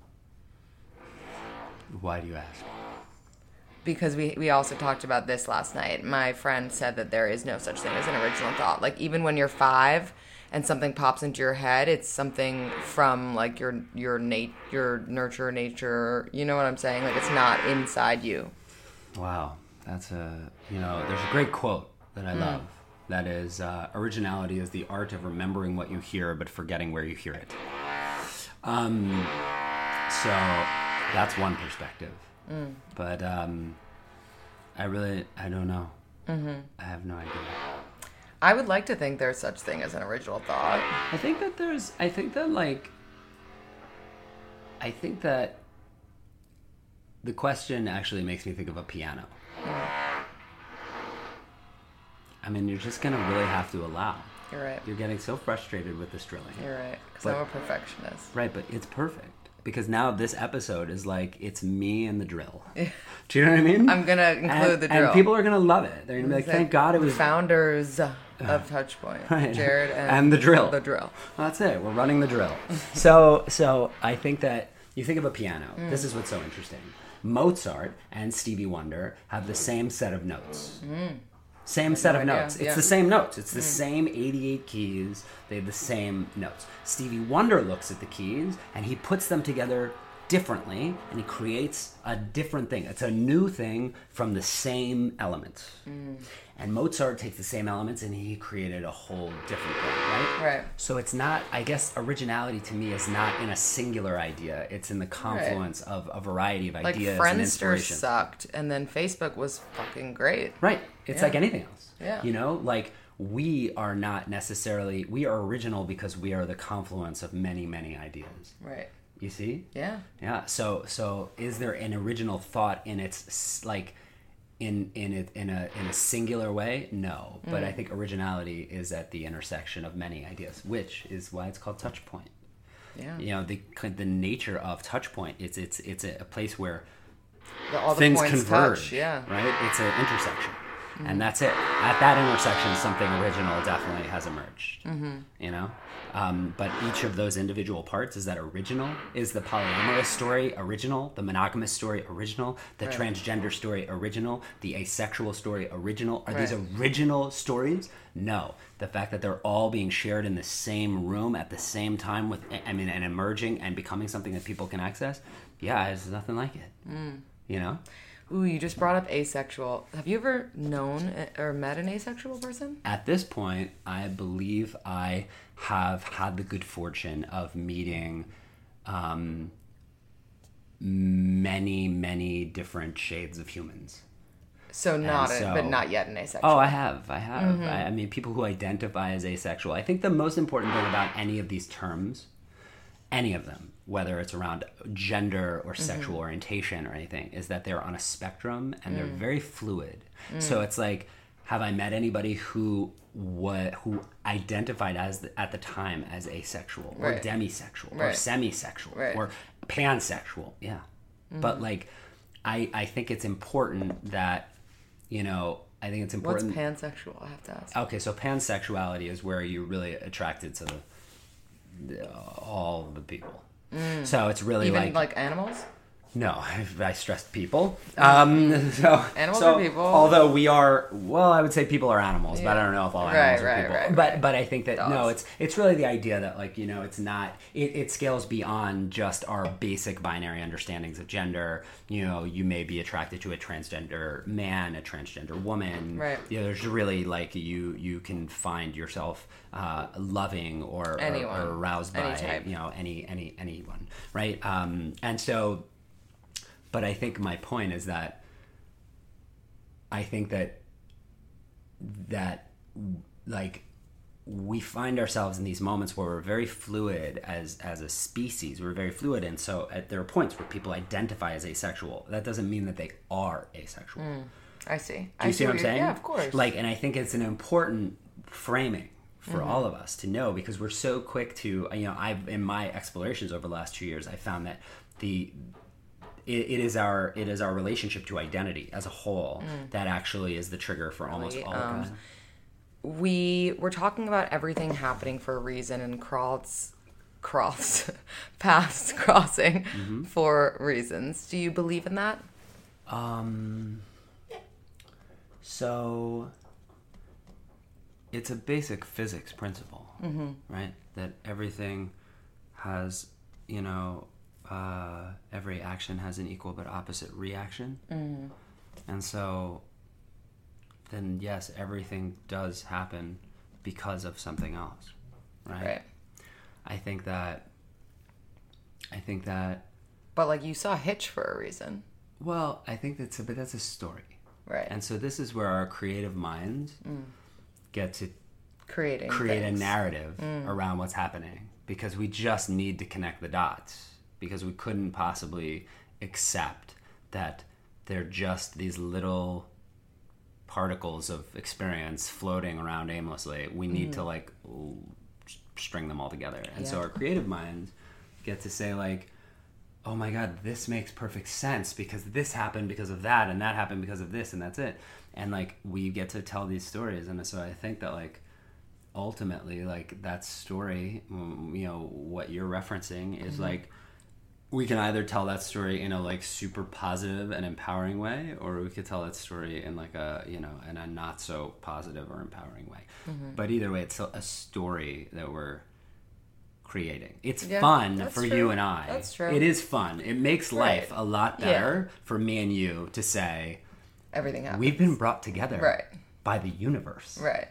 Why do you ask? Because we, we also talked about this last night. My friend said that there is no such thing as an original thought. Like, even when you're five and something pops into your head, it's something from, like, your your nat- your nurture nature. You know what I'm saying? Like, it's not inside you. Wow. That's a, you know, there's a great quote that I love. That is, uh, originality is the art of remembering what you hear but forgetting where you hear it. Um, so that's one perspective. Mm. But um, I really, I don't know. Mm-hmm. I have no idea. I would like to think there's such thing as an original thought. I think that there's, I think that, like, I think that the question actually makes me think of a piano. I mean, you're just going to really have to allow. You're right. You're getting so frustrated with this drilling. You're right. Because But- I'm a perfectionist. Right, but it's perfect. Because now this episode is like, it's me and the drill. Do you know what I mean? I'm going to include and, the drill. And people are going to love it. They're going to be like, thank God it The was... founders of Touchpoint. Right. Jared and, And the drill. The drill. That's it. We're running the drill. so, so I think that you think of a piano. Mm. This is what's so interesting. Mozart and Stevie Wonder have the same set of notes. Mm. Same set of idea. notes. It's Yeah. the same notes. It's the Mm. same eighty-eight keys. They have the same notes. Stevie Wonder looks at the keys and he puts them together differently and he creates a different thing. It's a new thing from the same elements. Mm. And Mozart takes the same elements and he created a whole different thing, right? Right. So it's not, I guess, originality to me is not in a singular idea. It's in the confluence right. of a variety of like ideas Friendster and inspiration. sucked, and then Facebook was fucking great. Right. It's Yeah. like anything else. Yeah. You know, like we are not necessarily, we are original because we are the confluence of many, many ideas. Right. You see? Yeah. Yeah. So, so is there an original thought in its s- like, in in it in a in a singular way? No. But Mm. I think originality is at the intersection of many ideas, which is why it's called Touchpoint. Yeah. You know, the the nature of Touchpoint is it's it's a place where The, all the things points converge. touch. Yeah. Right. It's an intersection. Mm-hmm. And that's it. At that intersection, something original definitely has emerged. Mm-hmm. You know? Um, but each of those individual parts, is that original? Is the polyamorous story original? The monogamous story original? The right. transgender story original? The asexual story original? Are right. these original stories? No. The fact that they're all being shared in the same room at the same time, with, I mean, and emerging and becoming something that people can access, yeah, there's nothing like it. Mm. You know? Ooh, you just brought up asexual. Have you ever known or met an asexual person? At this point, I believe I have had the good fortune of meeting um, many, many different shades of humans. So not, so, a, but not yet an asexual. Oh, I have, I have. Mm-hmm. I, I mean, people who identify as asexual. I think the most important thing about any of these terms, any of them, whether it's around gender or sexual mm-hmm. orientation or anything, is that they're on a spectrum and mm. they're very fluid. Mm. So it's like, have I met anybody who what who identified as the, at the time as asexual or right. demisexual right. or semisexual right. or pansexual? Yeah, mm. but like, I I think it's important that, you know, I think it's important. What's pansexual? I have to ask. Okay, so pansexuality is where you're really attracted to the, the all the people. Mm. So it's really even like like animals. No, I, I stressed people. Um, so animals so, are people. Although we are, well, I would say people are animals, yeah. but I don't know if all animals right, are right, people. Right, but right. but I think that Dogs. no, it's it's really the idea that, like, you know, it's not it, it scales beyond just our basic binary understandings of gender. You know, you may be attracted to a transgender man, a transgender woman. Right. You know, there's really like you you can find yourself uh, loving or, or, or aroused by any you know any any anyone, right? Um, and so. But I think my point is that I think that that like we find ourselves in these moments where we're very fluid as as a species. We're very fluid, and so at, there are points where people identify as asexual. That doesn't mean that they are asexual. Mm, I see. Do you I see, see what I'm saying? Yeah, of course. Like, and I think it's an important framing for mm-hmm. all of us to know, because we're so quick to, you know, I've in my explorations over the last two years, I found that the It, it is our it is our relationship to identity as a whole mm. that actually is the trigger for almost all um, of that. We were talking about everything happening for a reason, and cross cross paths crossing mm-hmm. for reasons. Do you believe in that? Um. So it's a basic physics principle, mm-hmm. right? That everything has, you know. Uh, every action has an equal but opposite reaction. Mm. And so then yes, everything does happen because of something else, right? Right. I think that I think that But like you saw Hitch for a reason. Well, I think that's a, but that's a story. Right. And so this is where our creative minds mm. get to creating create things. a narrative mm. around what's happening, because we just need to connect the dots. Because we couldn't possibly accept that they're just these little particles of experience floating around aimlessly. We need mm. to like string them all together. And yeah. so our creative minds get to say like, oh my God, this makes perfect sense because this happened because of that, and that happened because of this, and that's it. And like we get to tell these stories. And so I think that like ultimately like that story, you know, what you're referencing is mm-hmm. like, we can either tell that story in a like super positive and empowering way, or we could tell that story in like a, you know, in a not so positive or empowering way. Mm-hmm. But either way, it's a story that we're creating. It's yeah, fun for true. you and I. That's true. It is fun. It makes life right. a lot better yeah. for me and you to say, everything happens. We've been brought together right. by the universe. Right.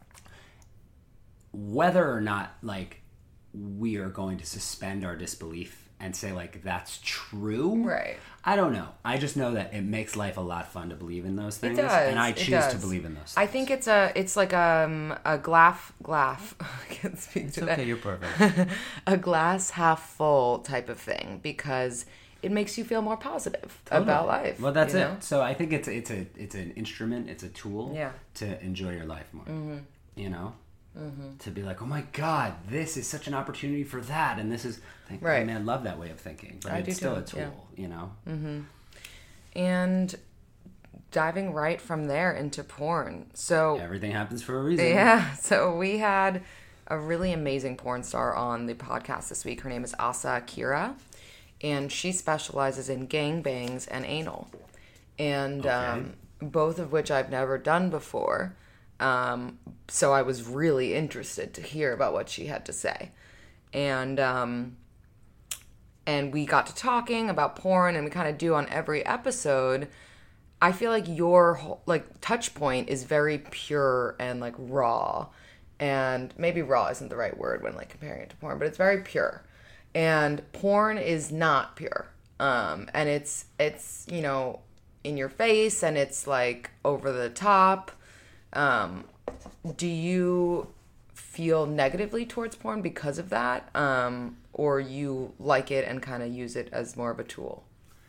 Whether or not like we are going to suspend our disbelief and say like that's true, right? I don't know. I just know that it makes life a lot fun to believe in those things, it does. and I it choose does. to believe in those things. I think it's a it's like um a glass glass. I can't speak it's to okay, that. You're perfect. A glass half full type of thing, because it makes you feel more positive totally. About life. Well, that's you it. know? So I think it's it's a it's an instrument, it's a tool yeah. to enjoy your life more. Mm-hmm. You know. Mm-hmm. To be like, oh my God, this is such an opportunity for that, and this is, think, right. I mean, I love that way of thinking, but I it's still too. a tool, yeah. you know. Mm-hmm. And diving right from there into porn. So everything happens for a reason. Yeah. So we had a really amazing porn star on the podcast this week. Her name is Asa Akira, and she specializes in gangbangs and anal, and Okay. um, both of which I've never done before. Um, so I was really interested to hear about what she had to say, and um, and we got to talking about porn, and we kind of do on every episode. I feel like your whole, like touch point is very pure and like raw, and maybe raw isn't the right word when like comparing it to porn, but it's very pure, and porn is not pure, um, and it's it's you know in your face and it's like over the top. Um, do you feel negatively towards porn because of that, um, or you like it and kind of use it as more of a tool?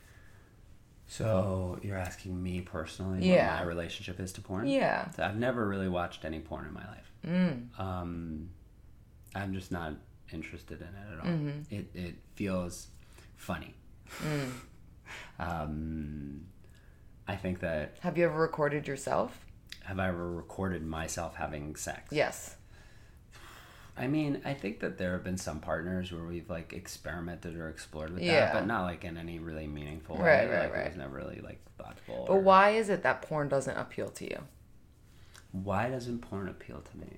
So you're asking me personally Yeah. what my relationship is to porn? Yeah. So I've never really watched any porn in my life. Mm. Um, I'm just not interested in it at all. Mm-hmm. It it feels funny. Mm. um, I think that... Have you ever recorded yourself? Have I ever recorded myself having sex? Yes. I mean, I think that there have been some partners where we've like experimented or explored with Yeah. that, but not like in any really meaningful way. Right, right, like, right. It was never really like thoughtful. But or... why is it that porn doesn't appeal to you? Why doesn't porn appeal to me?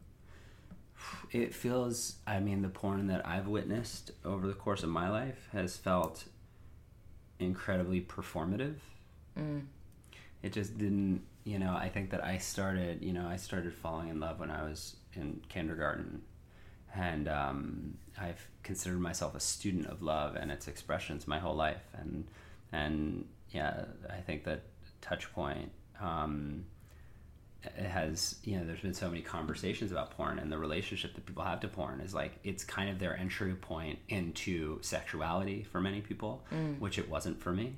It feels, I mean, the porn that I've witnessed over the course of my life has felt incredibly performative. Mm. It just didn't, you know, I think that I started, you know, I started falling in love when I was in kindergarten. And um, I've considered myself a student of love and its expressions my whole life. And, and yeah, I think that Touchpoint, um, it has, you know, there's been so many conversations about porn, and the relationship that people have to porn is like, it's kind of their entry point into sexuality for many people, mm. which it wasn't for me.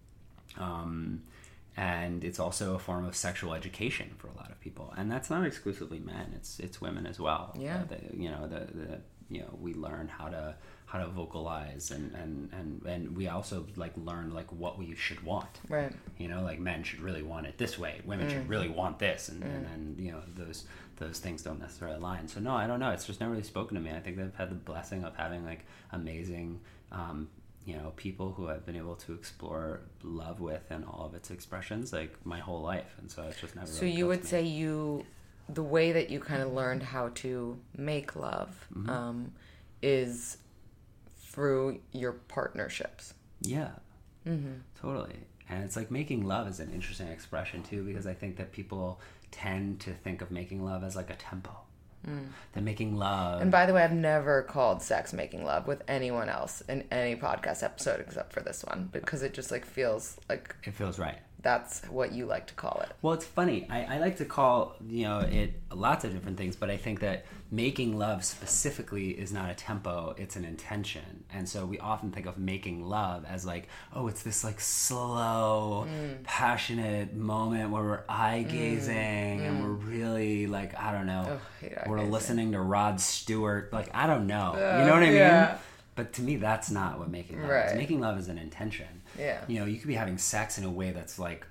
Um, and it's also a form of sexual education for a lot of people, and that's not exclusively men, it's it's women as well. Yeah. Uh, the, you know, the, the you know, we learn how to how to vocalize, and, and, and, and we also like learn like what we should want. Right. You know, like men should really want it this way, women mm. should really want this, and, mm. and, and you know, those those things don't necessarily align. So no, I don't know. It's just never really spoken to me. I think I've had the blessing of having like amazing um, you know, people who I've been able to explore love with and all of its expressions like my whole life, and so it's just never. So really you would me. say you, the way that you kind of learned how to make love, mm-hmm. um, is through your partnerships. Yeah, mm-hmm. totally. And it's like making love is an interesting expression too, because I think that people tend to think of making love as like a tempo. Mm. That making love. And by the way, I've never called sex making love with anyone else in any podcast episode except for this one, because it just like feels like it feels right. That's what you like to call it. Well, it's funny. I, I like to call, you know, it lots of different things, but I think that making love specifically is not a tempo, it's an intention. And so we often think of making love as like, oh, it's this like slow, mm. passionate moment where we're eye gazing mm. and mm. we're really like, I don't know, oh, we're eye-gazing. listening to Rod Stewart. Like, I don't know. Uh, you know what I yeah. mean? But to me, that's not what making love right. is. Making love is an intention. Yeah. You know, you could be having sex in a way that's like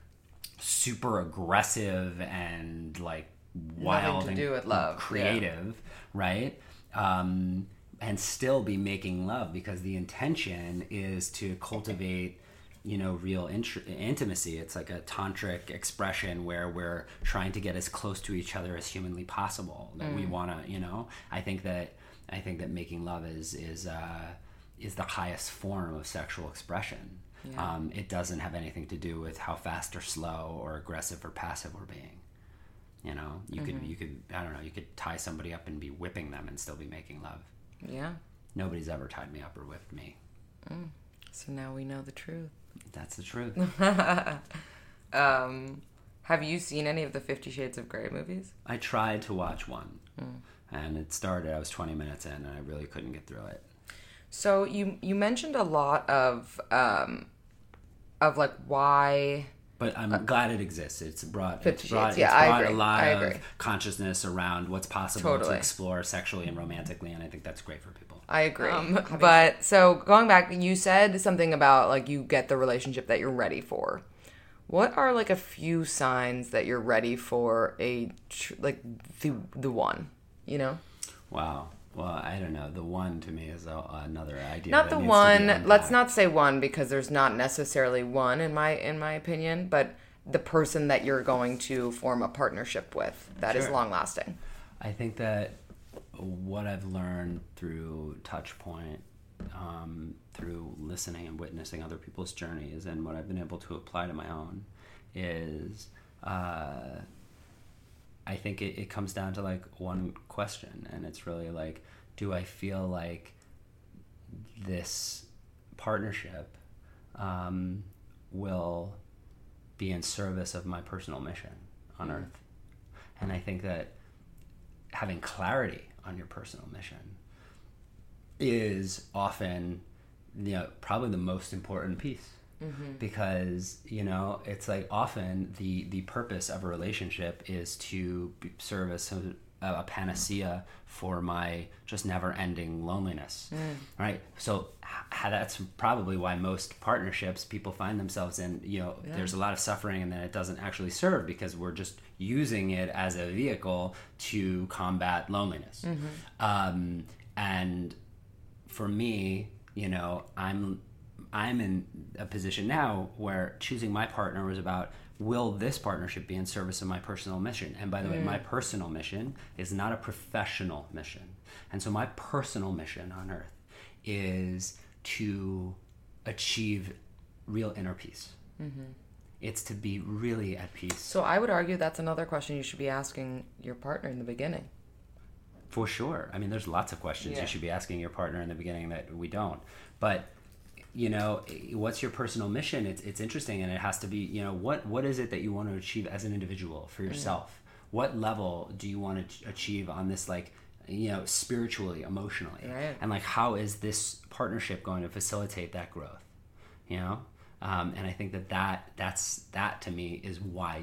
super aggressive and like wild to and do with love. creative, yeah. right? Um, and still be making love, because the intention is to cultivate, you know, real int- intimacy. It's like a tantric expression where we're trying to get as close to each other as humanly possible. That mm. we want to, you know, I think that I think that making love is is uh, is the highest form of sexual expression. Yeah. Um, it doesn't have anything to do with how fast or slow or aggressive or passive we're being. You know, you mm-hmm. could you could I don't know, you could tie somebody up and be whipping them and still be making love. Yeah. Nobody's ever tied me up or whipped me. Mm. So now we know the truth. That's the truth. um, have you seen any of the Fifty Shades of Grey movies? I tried to watch one. Mm. And it started, I was twenty minutes in, and I really couldn't get through it. So you you mentioned a lot of um, of like why. But I'm uh, glad it exists. It's brought, Fifty it's brought, Shades. Yeah, it's I brought agree. a lot I of agree. consciousness around what's possible Totally. to explore sexually and romantically, and I think that's great for people. I agree. Um, but so going back, you said something about like you get the relationship that you're ready for. What are like a few signs that you're ready for a tr- like the the one, you know? Wow. Well, I don't know. The one to me is a, another idea. Not that the needs to be one. Let's unpacked. not say one because there's not necessarily one in my in my opinion, but the person that you're going to form a partnership with that is Sure. long lasting. I think that what I've learned through Touchpoint, um, through listening and witnessing other people's journeys, and what I've been able to apply to my own, is uh, I think it, it comes down to like one question, and it's really like, do I feel like this partnership um, will be in service of my personal mission on mm-hmm. Earth? And I think that having clarity on your personal mission is often, you know, probably the most important piece. Mm-hmm. Because, you know, it's like often the, the purpose of a relationship is to be, serve as a, a panacea for my just never-ending loneliness, mm. right? So h- that's probably why most partnerships people find themselves in, you know, yeah. there's a lot of suffering and then it doesn't actually serve because we're just using it as a vehicle to combat loneliness. Mm-hmm. Um, and for me, you know, I'm I'm in a position now where choosing my partner was about, will this partnership be in service of my personal mission? And by the mm. way, my personal mission is not a professional mission. And so my personal mission on Earth is to achieve real inner peace. Mm-hmm. It's to be really at peace. So I would argue that's another question you should be asking your partner in the beginning. For sure. I mean, there's lots of questions yeah. you should be asking your partner in the beginning that we don't. But you know, what's your personal mission? It's it's interesting, and it has to be, you know, what what is it that you want to achieve as an individual for yourself? Mm. What level do you want to achieve on this, like, you know, spiritually, emotionally? Right. And like, how is this partnership going to facilitate that growth? You know, um, and I think that, that that's that to me is why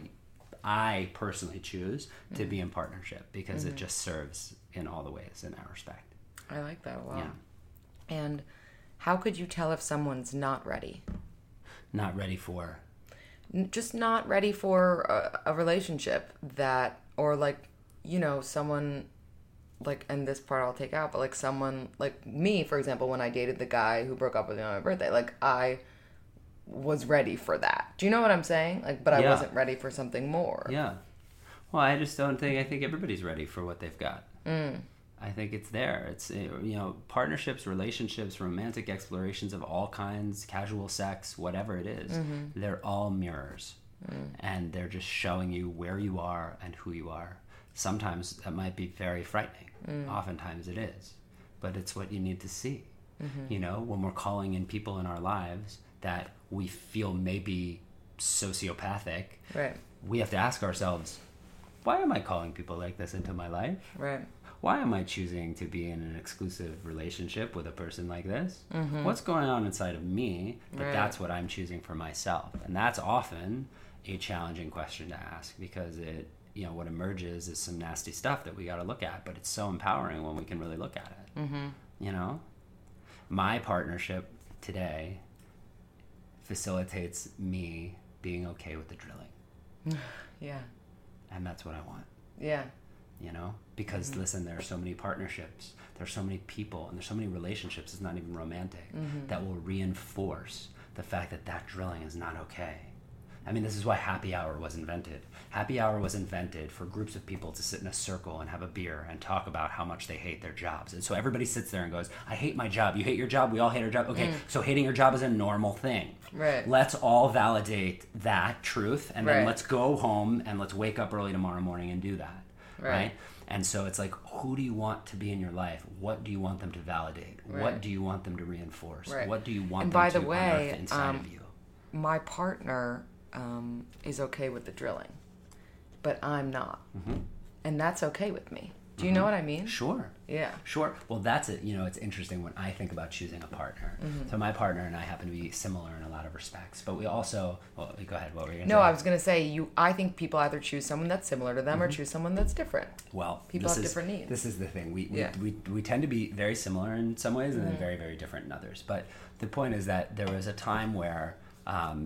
I personally choose to mm. be in partnership, because mm-hmm. it just serves in all the ways in that respect. I like that. Wow. Yeah. And how could you tell if someone's not ready? Not ready for? Just not ready for a, a relationship that, or like, you know, someone, like, and this part I'll take out, but like someone, like me, for example, when I dated the guy who broke up with me on my birthday, like I was ready for that. Do you know what I'm saying? Like, but I yeah. wasn't ready for something more. Yeah. Well, I just don't think, I think everybody's ready for what they've got. Mm. I think it's there. It's, you know, partnerships, relationships, romantic explorations of all kinds, casual sex, whatever it is, mm-hmm. they're all mirrors. Mm. And they're just showing you where you are and who you are. Sometimes that might be very frightening. Mm. Oftentimes it is. But it's what you need to see. Mm-hmm. You know, when we're calling in people in our lives that we feel maybe sociopathic, right. we have to ask ourselves, why am I calling people like this into my life? Right. Why am I choosing to be in an exclusive relationship with a person like this? Mm-hmm. What's going on inside of me that right. that's what I'm choosing for myself? And that's often a challenging question to ask, because it, you know, what emerges is some nasty stuff that we got to look at, but it's so empowering when we can really look at it. Mm-hmm. You know, my partnership today facilitates me being okay with the drilling. Yeah. And that's what I want. Yeah. You know, because mm-hmm. listen, there are so many partnerships, there's so many people, and there's so many relationships, it's not even romantic, mm-hmm. that will reinforce the fact that that drilling is not okay. I mean, this is why happy hour was invented. Happy hour was invented for groups of people to sit in a circle and have a beer and talk about how much they hate their jobs. And so everybody sits there and goes, I hate my job. You hate your job? We all hate our job. Okay, mm. so hating your job is a normal thing. Right. Let's all validate that truth, and then right. let's go home and let's wake up early tomorrow morning and do that. Right. right? And so it's like, who do you want to be in your life? What do you want them to validate? Right. What do you want them to reinforce? Right. What do you want and them by to the way, unearth inside um, of you? My partner um, is okay with the drilling, but I'm not. Mm-hmm. And that's okay with me. Do you mm-hmm. know what I mean? Sure. Yeah. Sure. Well, that's it. You know, it's interesting when I think about choosing a partner. Mm-hmm. So my partner and I happen to be similar in a lot of respects, but we also, well, go ahead. What were you going to no, say? No, I was going to say, you. I think people either choose someone that's similar to them mm-hmm. or choose someone that's different. Well, people have is, different needs. This is the thing. We, yeah. we, we, we tend to be very similar in some ways and mm-hmm. then very, very different in others. But the point is that there was a time where um,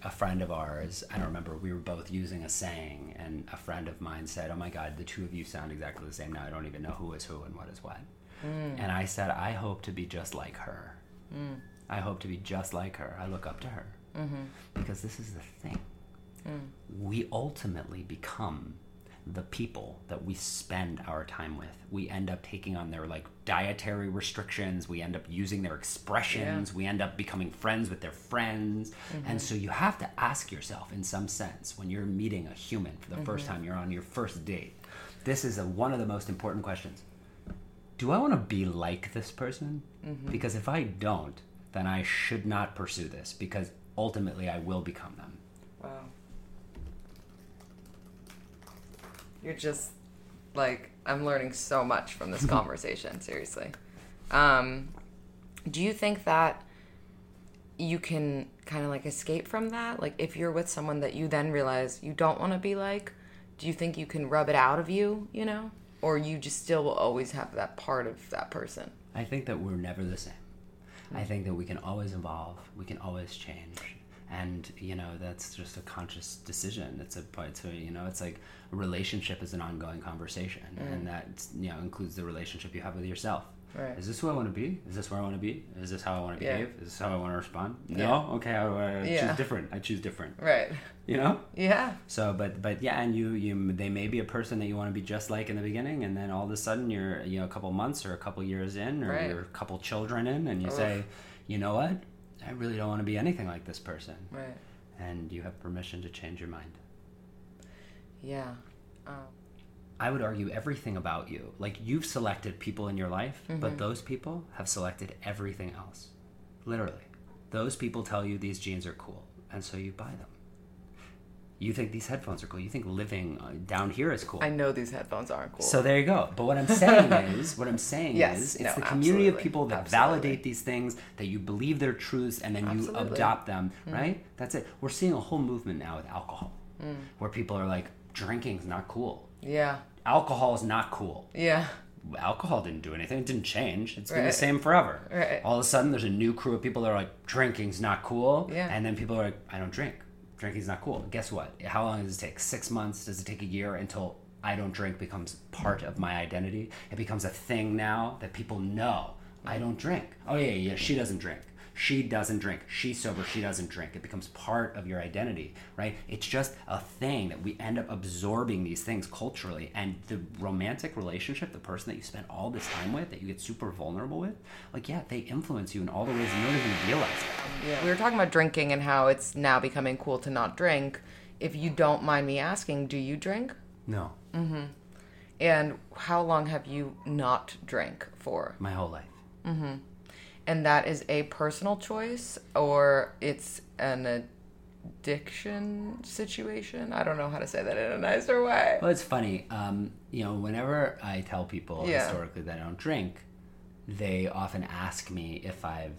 a friend of ours, I don't remember, we were both using a saying, and a friend of mine said, oh my God, the two of you sound exactly the same now. I don't even know who is who and what is what. Mm. And I said, I hope to be just like her. Mm. I hope to be just like her. I look up to her. Mm-hmm. Because this is the thing. Mm. We ultimately become the people that we spend our time with. We end up taking on their like dietary restrictions. We end up using their expressions. Yeah. We end up becoming friends with their friends. Mm-hmm. And so you have to ask yourself, in some sense, when you're meeting a human for the mm-hmm. first time, you're on your first date. This is a, one of the most important questions. Do I want to be like this person? Mm-hmm. Because if I don't, then I should not pursue this, because ultimately I will become them. Wow. You're just, like, I'm learning so much from this conversation, seriously. Um, do you think that you can kind of, like, escape from that? Like, if you're with someone that you then realize you don't want to be like, do you think you can rub it out of you, you know? Or you just still will always have that part of that person? I think that we're never the same. Mm-hmm. I think that we can always evolve. We can always change. And, you know, that's just a conscious decision. It's a, it's a, you know, it's like a relationship is an ongoing conversation. Mm. And that, you know, includes the relationship you have with yourself. Right. Is this who I want to be? Is this where I want to be? Is this how I want to behave? Yeah. Is this how I want to respond? Yeah. No? Okay, I, I yeah. choose different. I choose different. Right. You know? Yeah. So, but, but yeah, and you, you, they may be a person that you want to be just like in the beginning, and then all of a sudden you're, you know, a couple months or a couple years in, or right. you're a couple children in, and you Oof. say, you know what? I really don't want to be anything like this person. Right. And you have permission to change your mind. Yeah. Um. I would argue everything about you. Like, you've selected people in your life, mm-hmm. but those people have selected everything else. Literally. Those people tell you these jeans are cool, and so you buy them. You think these headphones are cool. You think living down here is cool. I know these headphones aren't cool. So there you go. But what I'm saying is, what I'm saying yes, is, it's no, the community absolutely. of people that absolutely. validate these things, that you believe they're truths, and then absolutely. you adopt them, mm. right? That's it. We're seeing a whole movement now with alcohol, mm. where people are like, drinking's not cool. Yeah. Alcohol is not cool. Yeah. Alcohol didn't do anything. It didn't change. It's right. been the same forever. Right. All of a sudden, there's a new crew of people that are like, drinking's not cool. Yeah. And then people are like, I don't drink. Drinking's not cool. Guess what? How long does it take? Six months? Does it take a year until I don't drink becomes part of my identity? It becomes a thing now that people know. I don't drink. Oh, yeah, yeah, she doesn't drink. She doesn't drink. She's sober. She doesn't drink. It becomes part of your identity, right? It's just a thing that we end up absorbing these things culturally. And the romantic relationship, the person that you spend all this time with, that you get super vulnerable with, like, yeah, they influence you in all the ways you don't even realize it. Yeah. We were talking about drinking and how it's now becoming cool to not drink. If you don't mind me asking, do you drink? No. Mm-hmm. And how long have you not drank for? My whole life. Mm-hmm. And that is a personal choice, or it's an addiction situation? I don't know how to say that in a nicer way. Well, it's funny. Um, you know, whenever I tell people yeah. historically that I don't drink, they often ask me if I've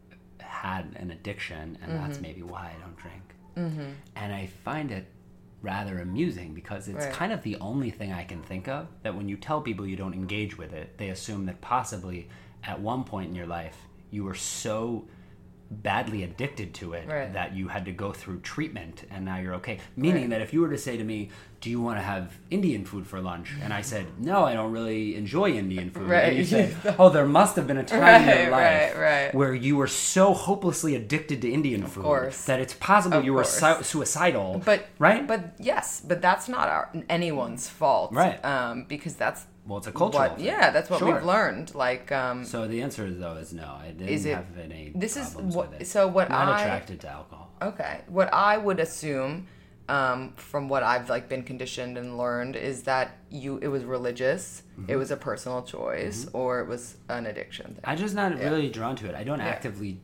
had an addiction, and mm-hmm. that's maybe why I don't drink. Mm-hmm. And I find it rather amusing, because it's right. kind of the only thing I can think of that when you tell people you don't engage with it, they assume that possibly at one point in your life you were so badly addicted to it right. that you had to go through treatment and now you're okay. Meaning right. that if you were to say to me, do you want to have Indian food for lunch? And I said, no, I don't really enjoy Indian food. Right. And you said, oh, there must have been a time right, in your life right, right. where you were so hopelessly addicted to Indian of food course. that it's possible of you were su- suicidal. But right? But yes, but that's not our, anyone's fault. Right. Um, because that's Well, it's a cultural what, thing. Yeah, that's what sure. we've learned. Like, um, so the answer is though is no. I didn't is it, have any this problems is what, with it. So what Not I attracted to alcohol. Okay, what I would assume, um, from what I've like been conditioned and learned, is that you it was religious, mm-hmm. it was a personal choice, mm-hmm. or it was an addiction thing. I'm just not yeah. really drawn to it. I don't yeah. actively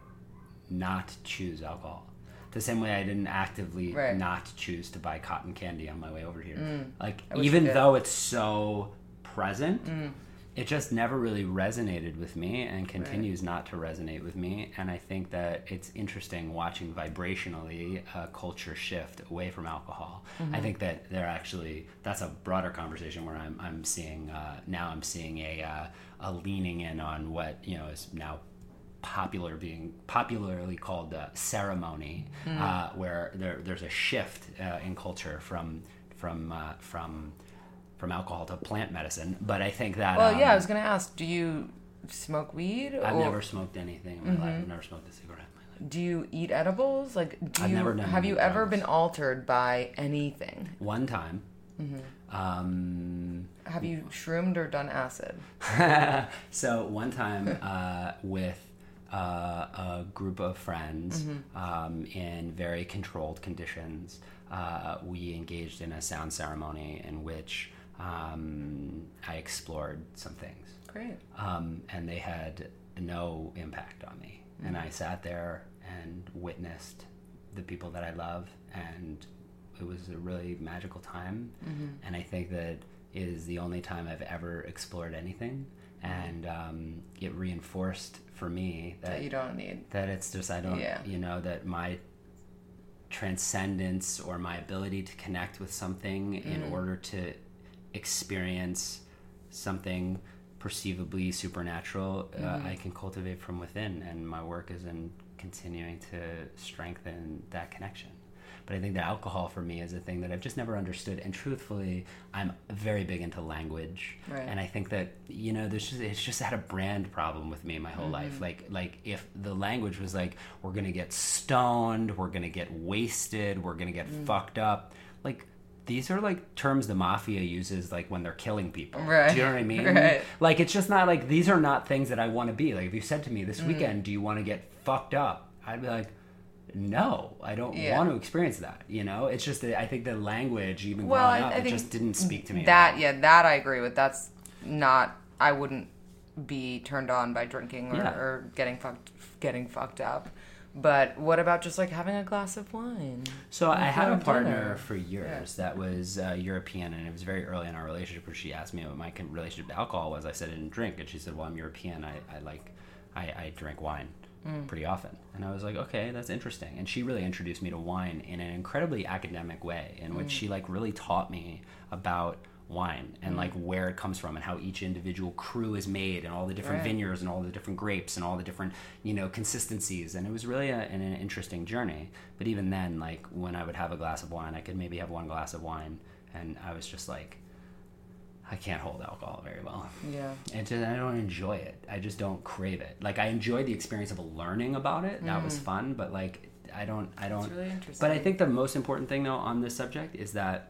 not choose alcohol. The same way I didn't actively right. not choose to buy cotton candy on my way over here. Mm. Like, I wish even you did. though it's so present, mm. it just never really resonated with me and continues right. not to resonate with me. And I think that it's interesting watching vibrationally a culture shift away from alcohol. Mm-hmm. I think that they're actually, that's a broader conversation where I'm I'm seeing, uh, now I'm seeing a uh, a leaning in on what, you know, is now popular being popularly called uh, ceremony, Mm. uh, where there there's a shift uh, in culture from from uh, from from alcohol to plant medicine. But I think that Well, um, yeah, I was gonna ask, do you smoke weed? I've or never smoked anything in my Mm-hmm. life. I've never smoked a cigarette in my life. do you eat edibles? Like, do I've you never done have any you ever drugs. been altered by anything? One time. Mm-hmm. Um, Have you shroomed or done acid? so one time uh, with uh, a group of friends um, in very controlled conditions, uh, we engaged in a sound ceremony in which um, I explored some things. Great. Um, and they had no impact on me. And I sat there and witnessed the people that I love, and it was a really magical time. And I think that it is the only time I've ever explored anything, and um, it reinforced for me that, That you don't need. that it's just I don't Yeah. you know that my transcendence or my ability to connect with something in order to experience something perceivably supernatural, uh, I can cultivate from within, and my work is in continuing to strengthen that connection. But I think that alcohol for me is a thing that I've just never understood, and truthfully, I'm very big into language, Right. and I think that, you know, there's just it's just had a brand problem with me my whole life. Like like if the language was like, we're gonna get stoned, we're gonna get wasted, we're gonna get fucked up, like. These are like terms the mafia uses like when they're killing people. Right. Do you know what I mean? Right. Like it's just not like these are not things that I want to be. Like if you said to me this weekend, do you want to get fucked up? I'd be like, no, I don't Yeah. want to experience that. You know, it's just that I think the language, even Well, growing I- up, I it think just didn't speak to me. at That all. yeah, that I agree with. That's not. I wouldn't be turned on by drinking or, Yeah. or getting fucked getting fucked up. But what about just like having a glass of wine? So I had a Before partner dinner. for years that was uh, European, and it was very early in our relationship where she asked me what my con- relationship to alcohol was. I said I didn't drink, and she said, "Well, I'm European. I, I like, I, I drink wine pretty often." And I was like, "Okay, that's interesting." And she really introduced me to wine in an incredibly academic way, in which she like really taught me about wine and like where it comes from and how each individual crew is made and all the different Right. vineyards and all the different grapes and all the different, you know, consistencies. And it was really a, an, an interesting journey. But even then, like when I would have a glass of wine, I could maybe have one glass of wine, and I was just like, I can't hold alcohol very well. Yeah. It just, I don't enjoy it. I just don't crave it. Like I enjoyed the experience of learning about it. That was fun. But like I don't, I don't. really interesting. But I think the most important thing though on this subject is that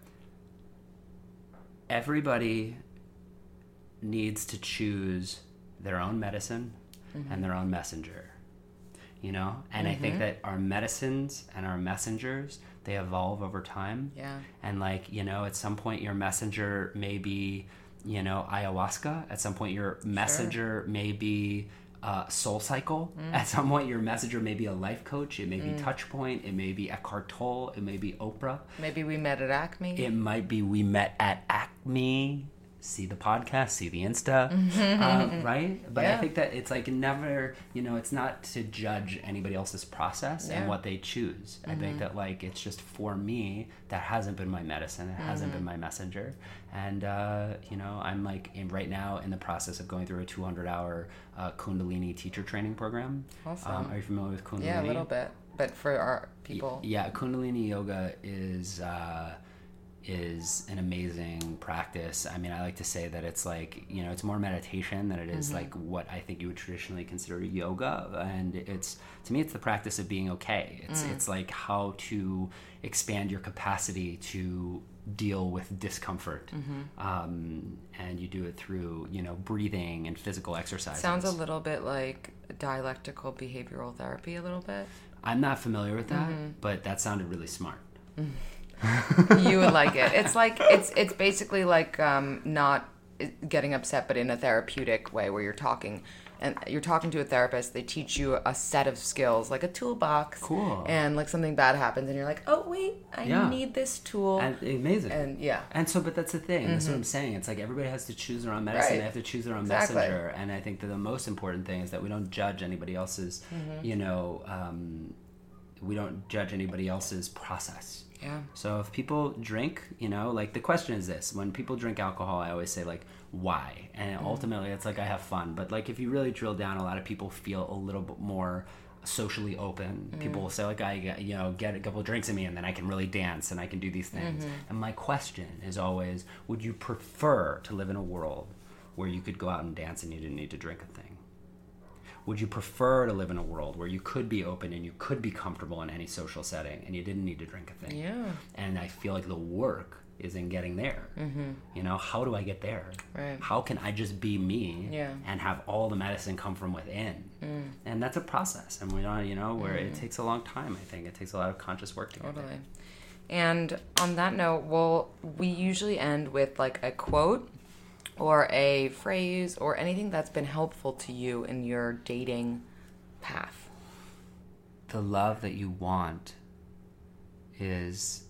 everybody needs to choose their own medicine and their own messenger, you know. And I think that our medicines and our messengers, they evolve over time. Yeah. And like, you know, at some point your messenger may be, you know, ayahuasca. At some point your messenger may be uh, Soul Cycle. At some point your messenger may be a life coach. It may be Touch Point. It may be Eckhart Tolle. It may be Oprah. Maybe we met at Acme. It might be we met at Acme. See the podcast, see the Insta, uh, right? But I Yeah. think that it's like never, you know, it's not to judge anybody else's process Yeah. and what they choose. I think that like it's just for me, that hasn't been my medicine. It hasn't been my messenger. And, uh, you know, I'm like in, right now in the process of going through a two hundred hour uh, Kundalini teacher training program. Awesome. Um, are you familiar with Kundalini? Yeah, a little bit. But for our people. Yeah, Kundalini yoga is uh, is an amazing practice. I mean, I like to say that it's like, you know, it's more meditation than it is Mm-hmm. like what I think you would traditionally consider yoga. And it's, to me, it's the practice of being okay. It's Mm. it's like how to expand your capacity to deal with discomfort. Mm-hmm. Um, and you do it through, you know, breathing and physical exercises. Sounds a little bit like dialectical behavioral therapy, a little bit. I'm not familiar with that, Mm-hmm. but that sounded really smart. You would like it. It's like it's it's basically like um, not getting upset, but in a therapeutic way, where you're talking and you're talking to a therapist. They teach you a set of skills, like a toolbox. Cool. And like something bad happens, and you're like, oh wait, I Yeah. need this tool. And, amazing. And, yeah. And so, but that's the thing. That's what I'm saying. It's like everybody has to choose their own medicine. Right. They have to choose their own Exactly. messenger. And I think that the most important thing is that we don't judge anybody else's, Mm-hmm. you know, um, we don't judge anybody else's process. Yeah. So if people drink, you know, like the question is this: when people drink alcohol, I always say like, why? And mm. ultimately, it's like I have fun. But like if you really drill down, a lot of people feel a little bit more socially open. Mm. People will say like, I get, you know, get a couple of drinks in me, and then I can really dance and I can do these things. Mm-hmm. And my question is always, would you prefer to live in a world where you could go out and dance and you didn't need to drink a thing? Would you prefer to live in a world where you could be open and you could be comfortable in any social setting and you didn't need to drink a thing? Yeah. And I feel like the work is in getting there. Mm-hmm. You know, how do I get there? Right. How can I just be me yeah. and have all the medicine come from within? Mm. And that's a process. And we're not, you know, where mm. it takes a long time, I think. It takes a lot of conscious work to get totally. there. And on that note, well, we usually end with like a quote or a phrase or anything that's been helpful to you in your dating path. The love that you want is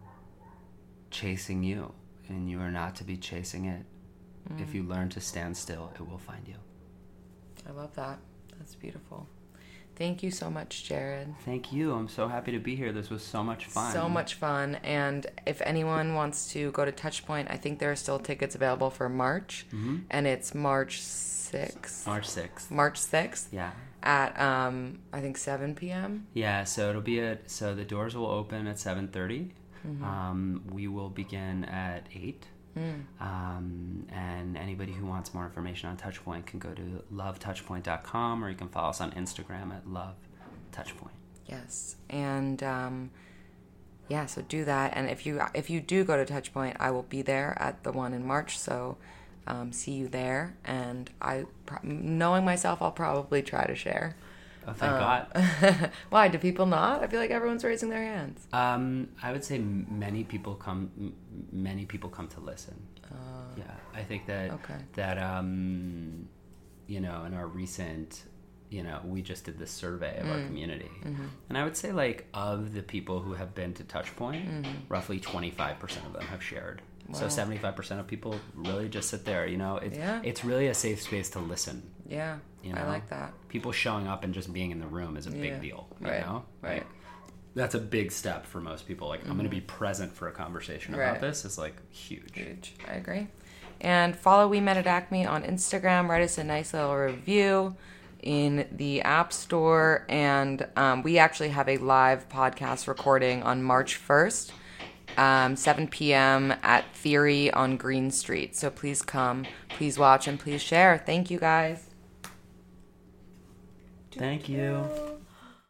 chasing you, and you are not to be chasing it. Mm. If you learn to stand still, it will find you. I love that. That's beautiful. Thank you so much, Jared. Thank you. I'm so happy to be here. This was so much fun. So much fun. And if anyone wants to go to Touchpoint, I think there are still tickets available for March. Mm-hmm. And it's March sixth. March sixth. March sixth. Yeah. At, um, I think, seven p.m. Yeah, so it'll be at, so the doors will open at seven thirty. Mm-hmm. Um, we will begin at eight. Mm. Um, and anybody who wants more information on Touchpoint can go to love touchpoint dot com, or you can follow us on Instagram at love touchpoint. Yes. And um, yeah, so do that. And if you if you do go to Touchpoint, I will be there at the one in March. So um, see you there. And I, knowing myself, I'll probably try to share. Oh, thank um, God. Why? Do people not? I feel like everyone's raising their hands. Um, I would say many people come. Many people come to listen. Uh, yeah, I think that okay. that um, you know, in our recent, you know, we just did this survey of mm. our community, mm-hmm. and I would say like of the people who have been to Touchpoint, mm-hmm. roughly twenty-five percent of them have shared. Wow. So seventy-five percent of people really just sit there. You know, it's yeah. it's really a safe space to listen. Yeah, you know? I like that. People showing up and just being in the room is a yeah. big deal. You right. know, right. Like, that's a big step for most people. Like, mm-hmm. I'm going to be present for a conversation about right. this is like huge. Huge. I agree. And follow We Met at Acme on Instagram. Write us a nice little review in the App Store. And um, we actually have a live podcast recording on March first, um, seven p.m. at Theory on Green Street. So please come, please watch, and please share. Thank you, guys. Thank you.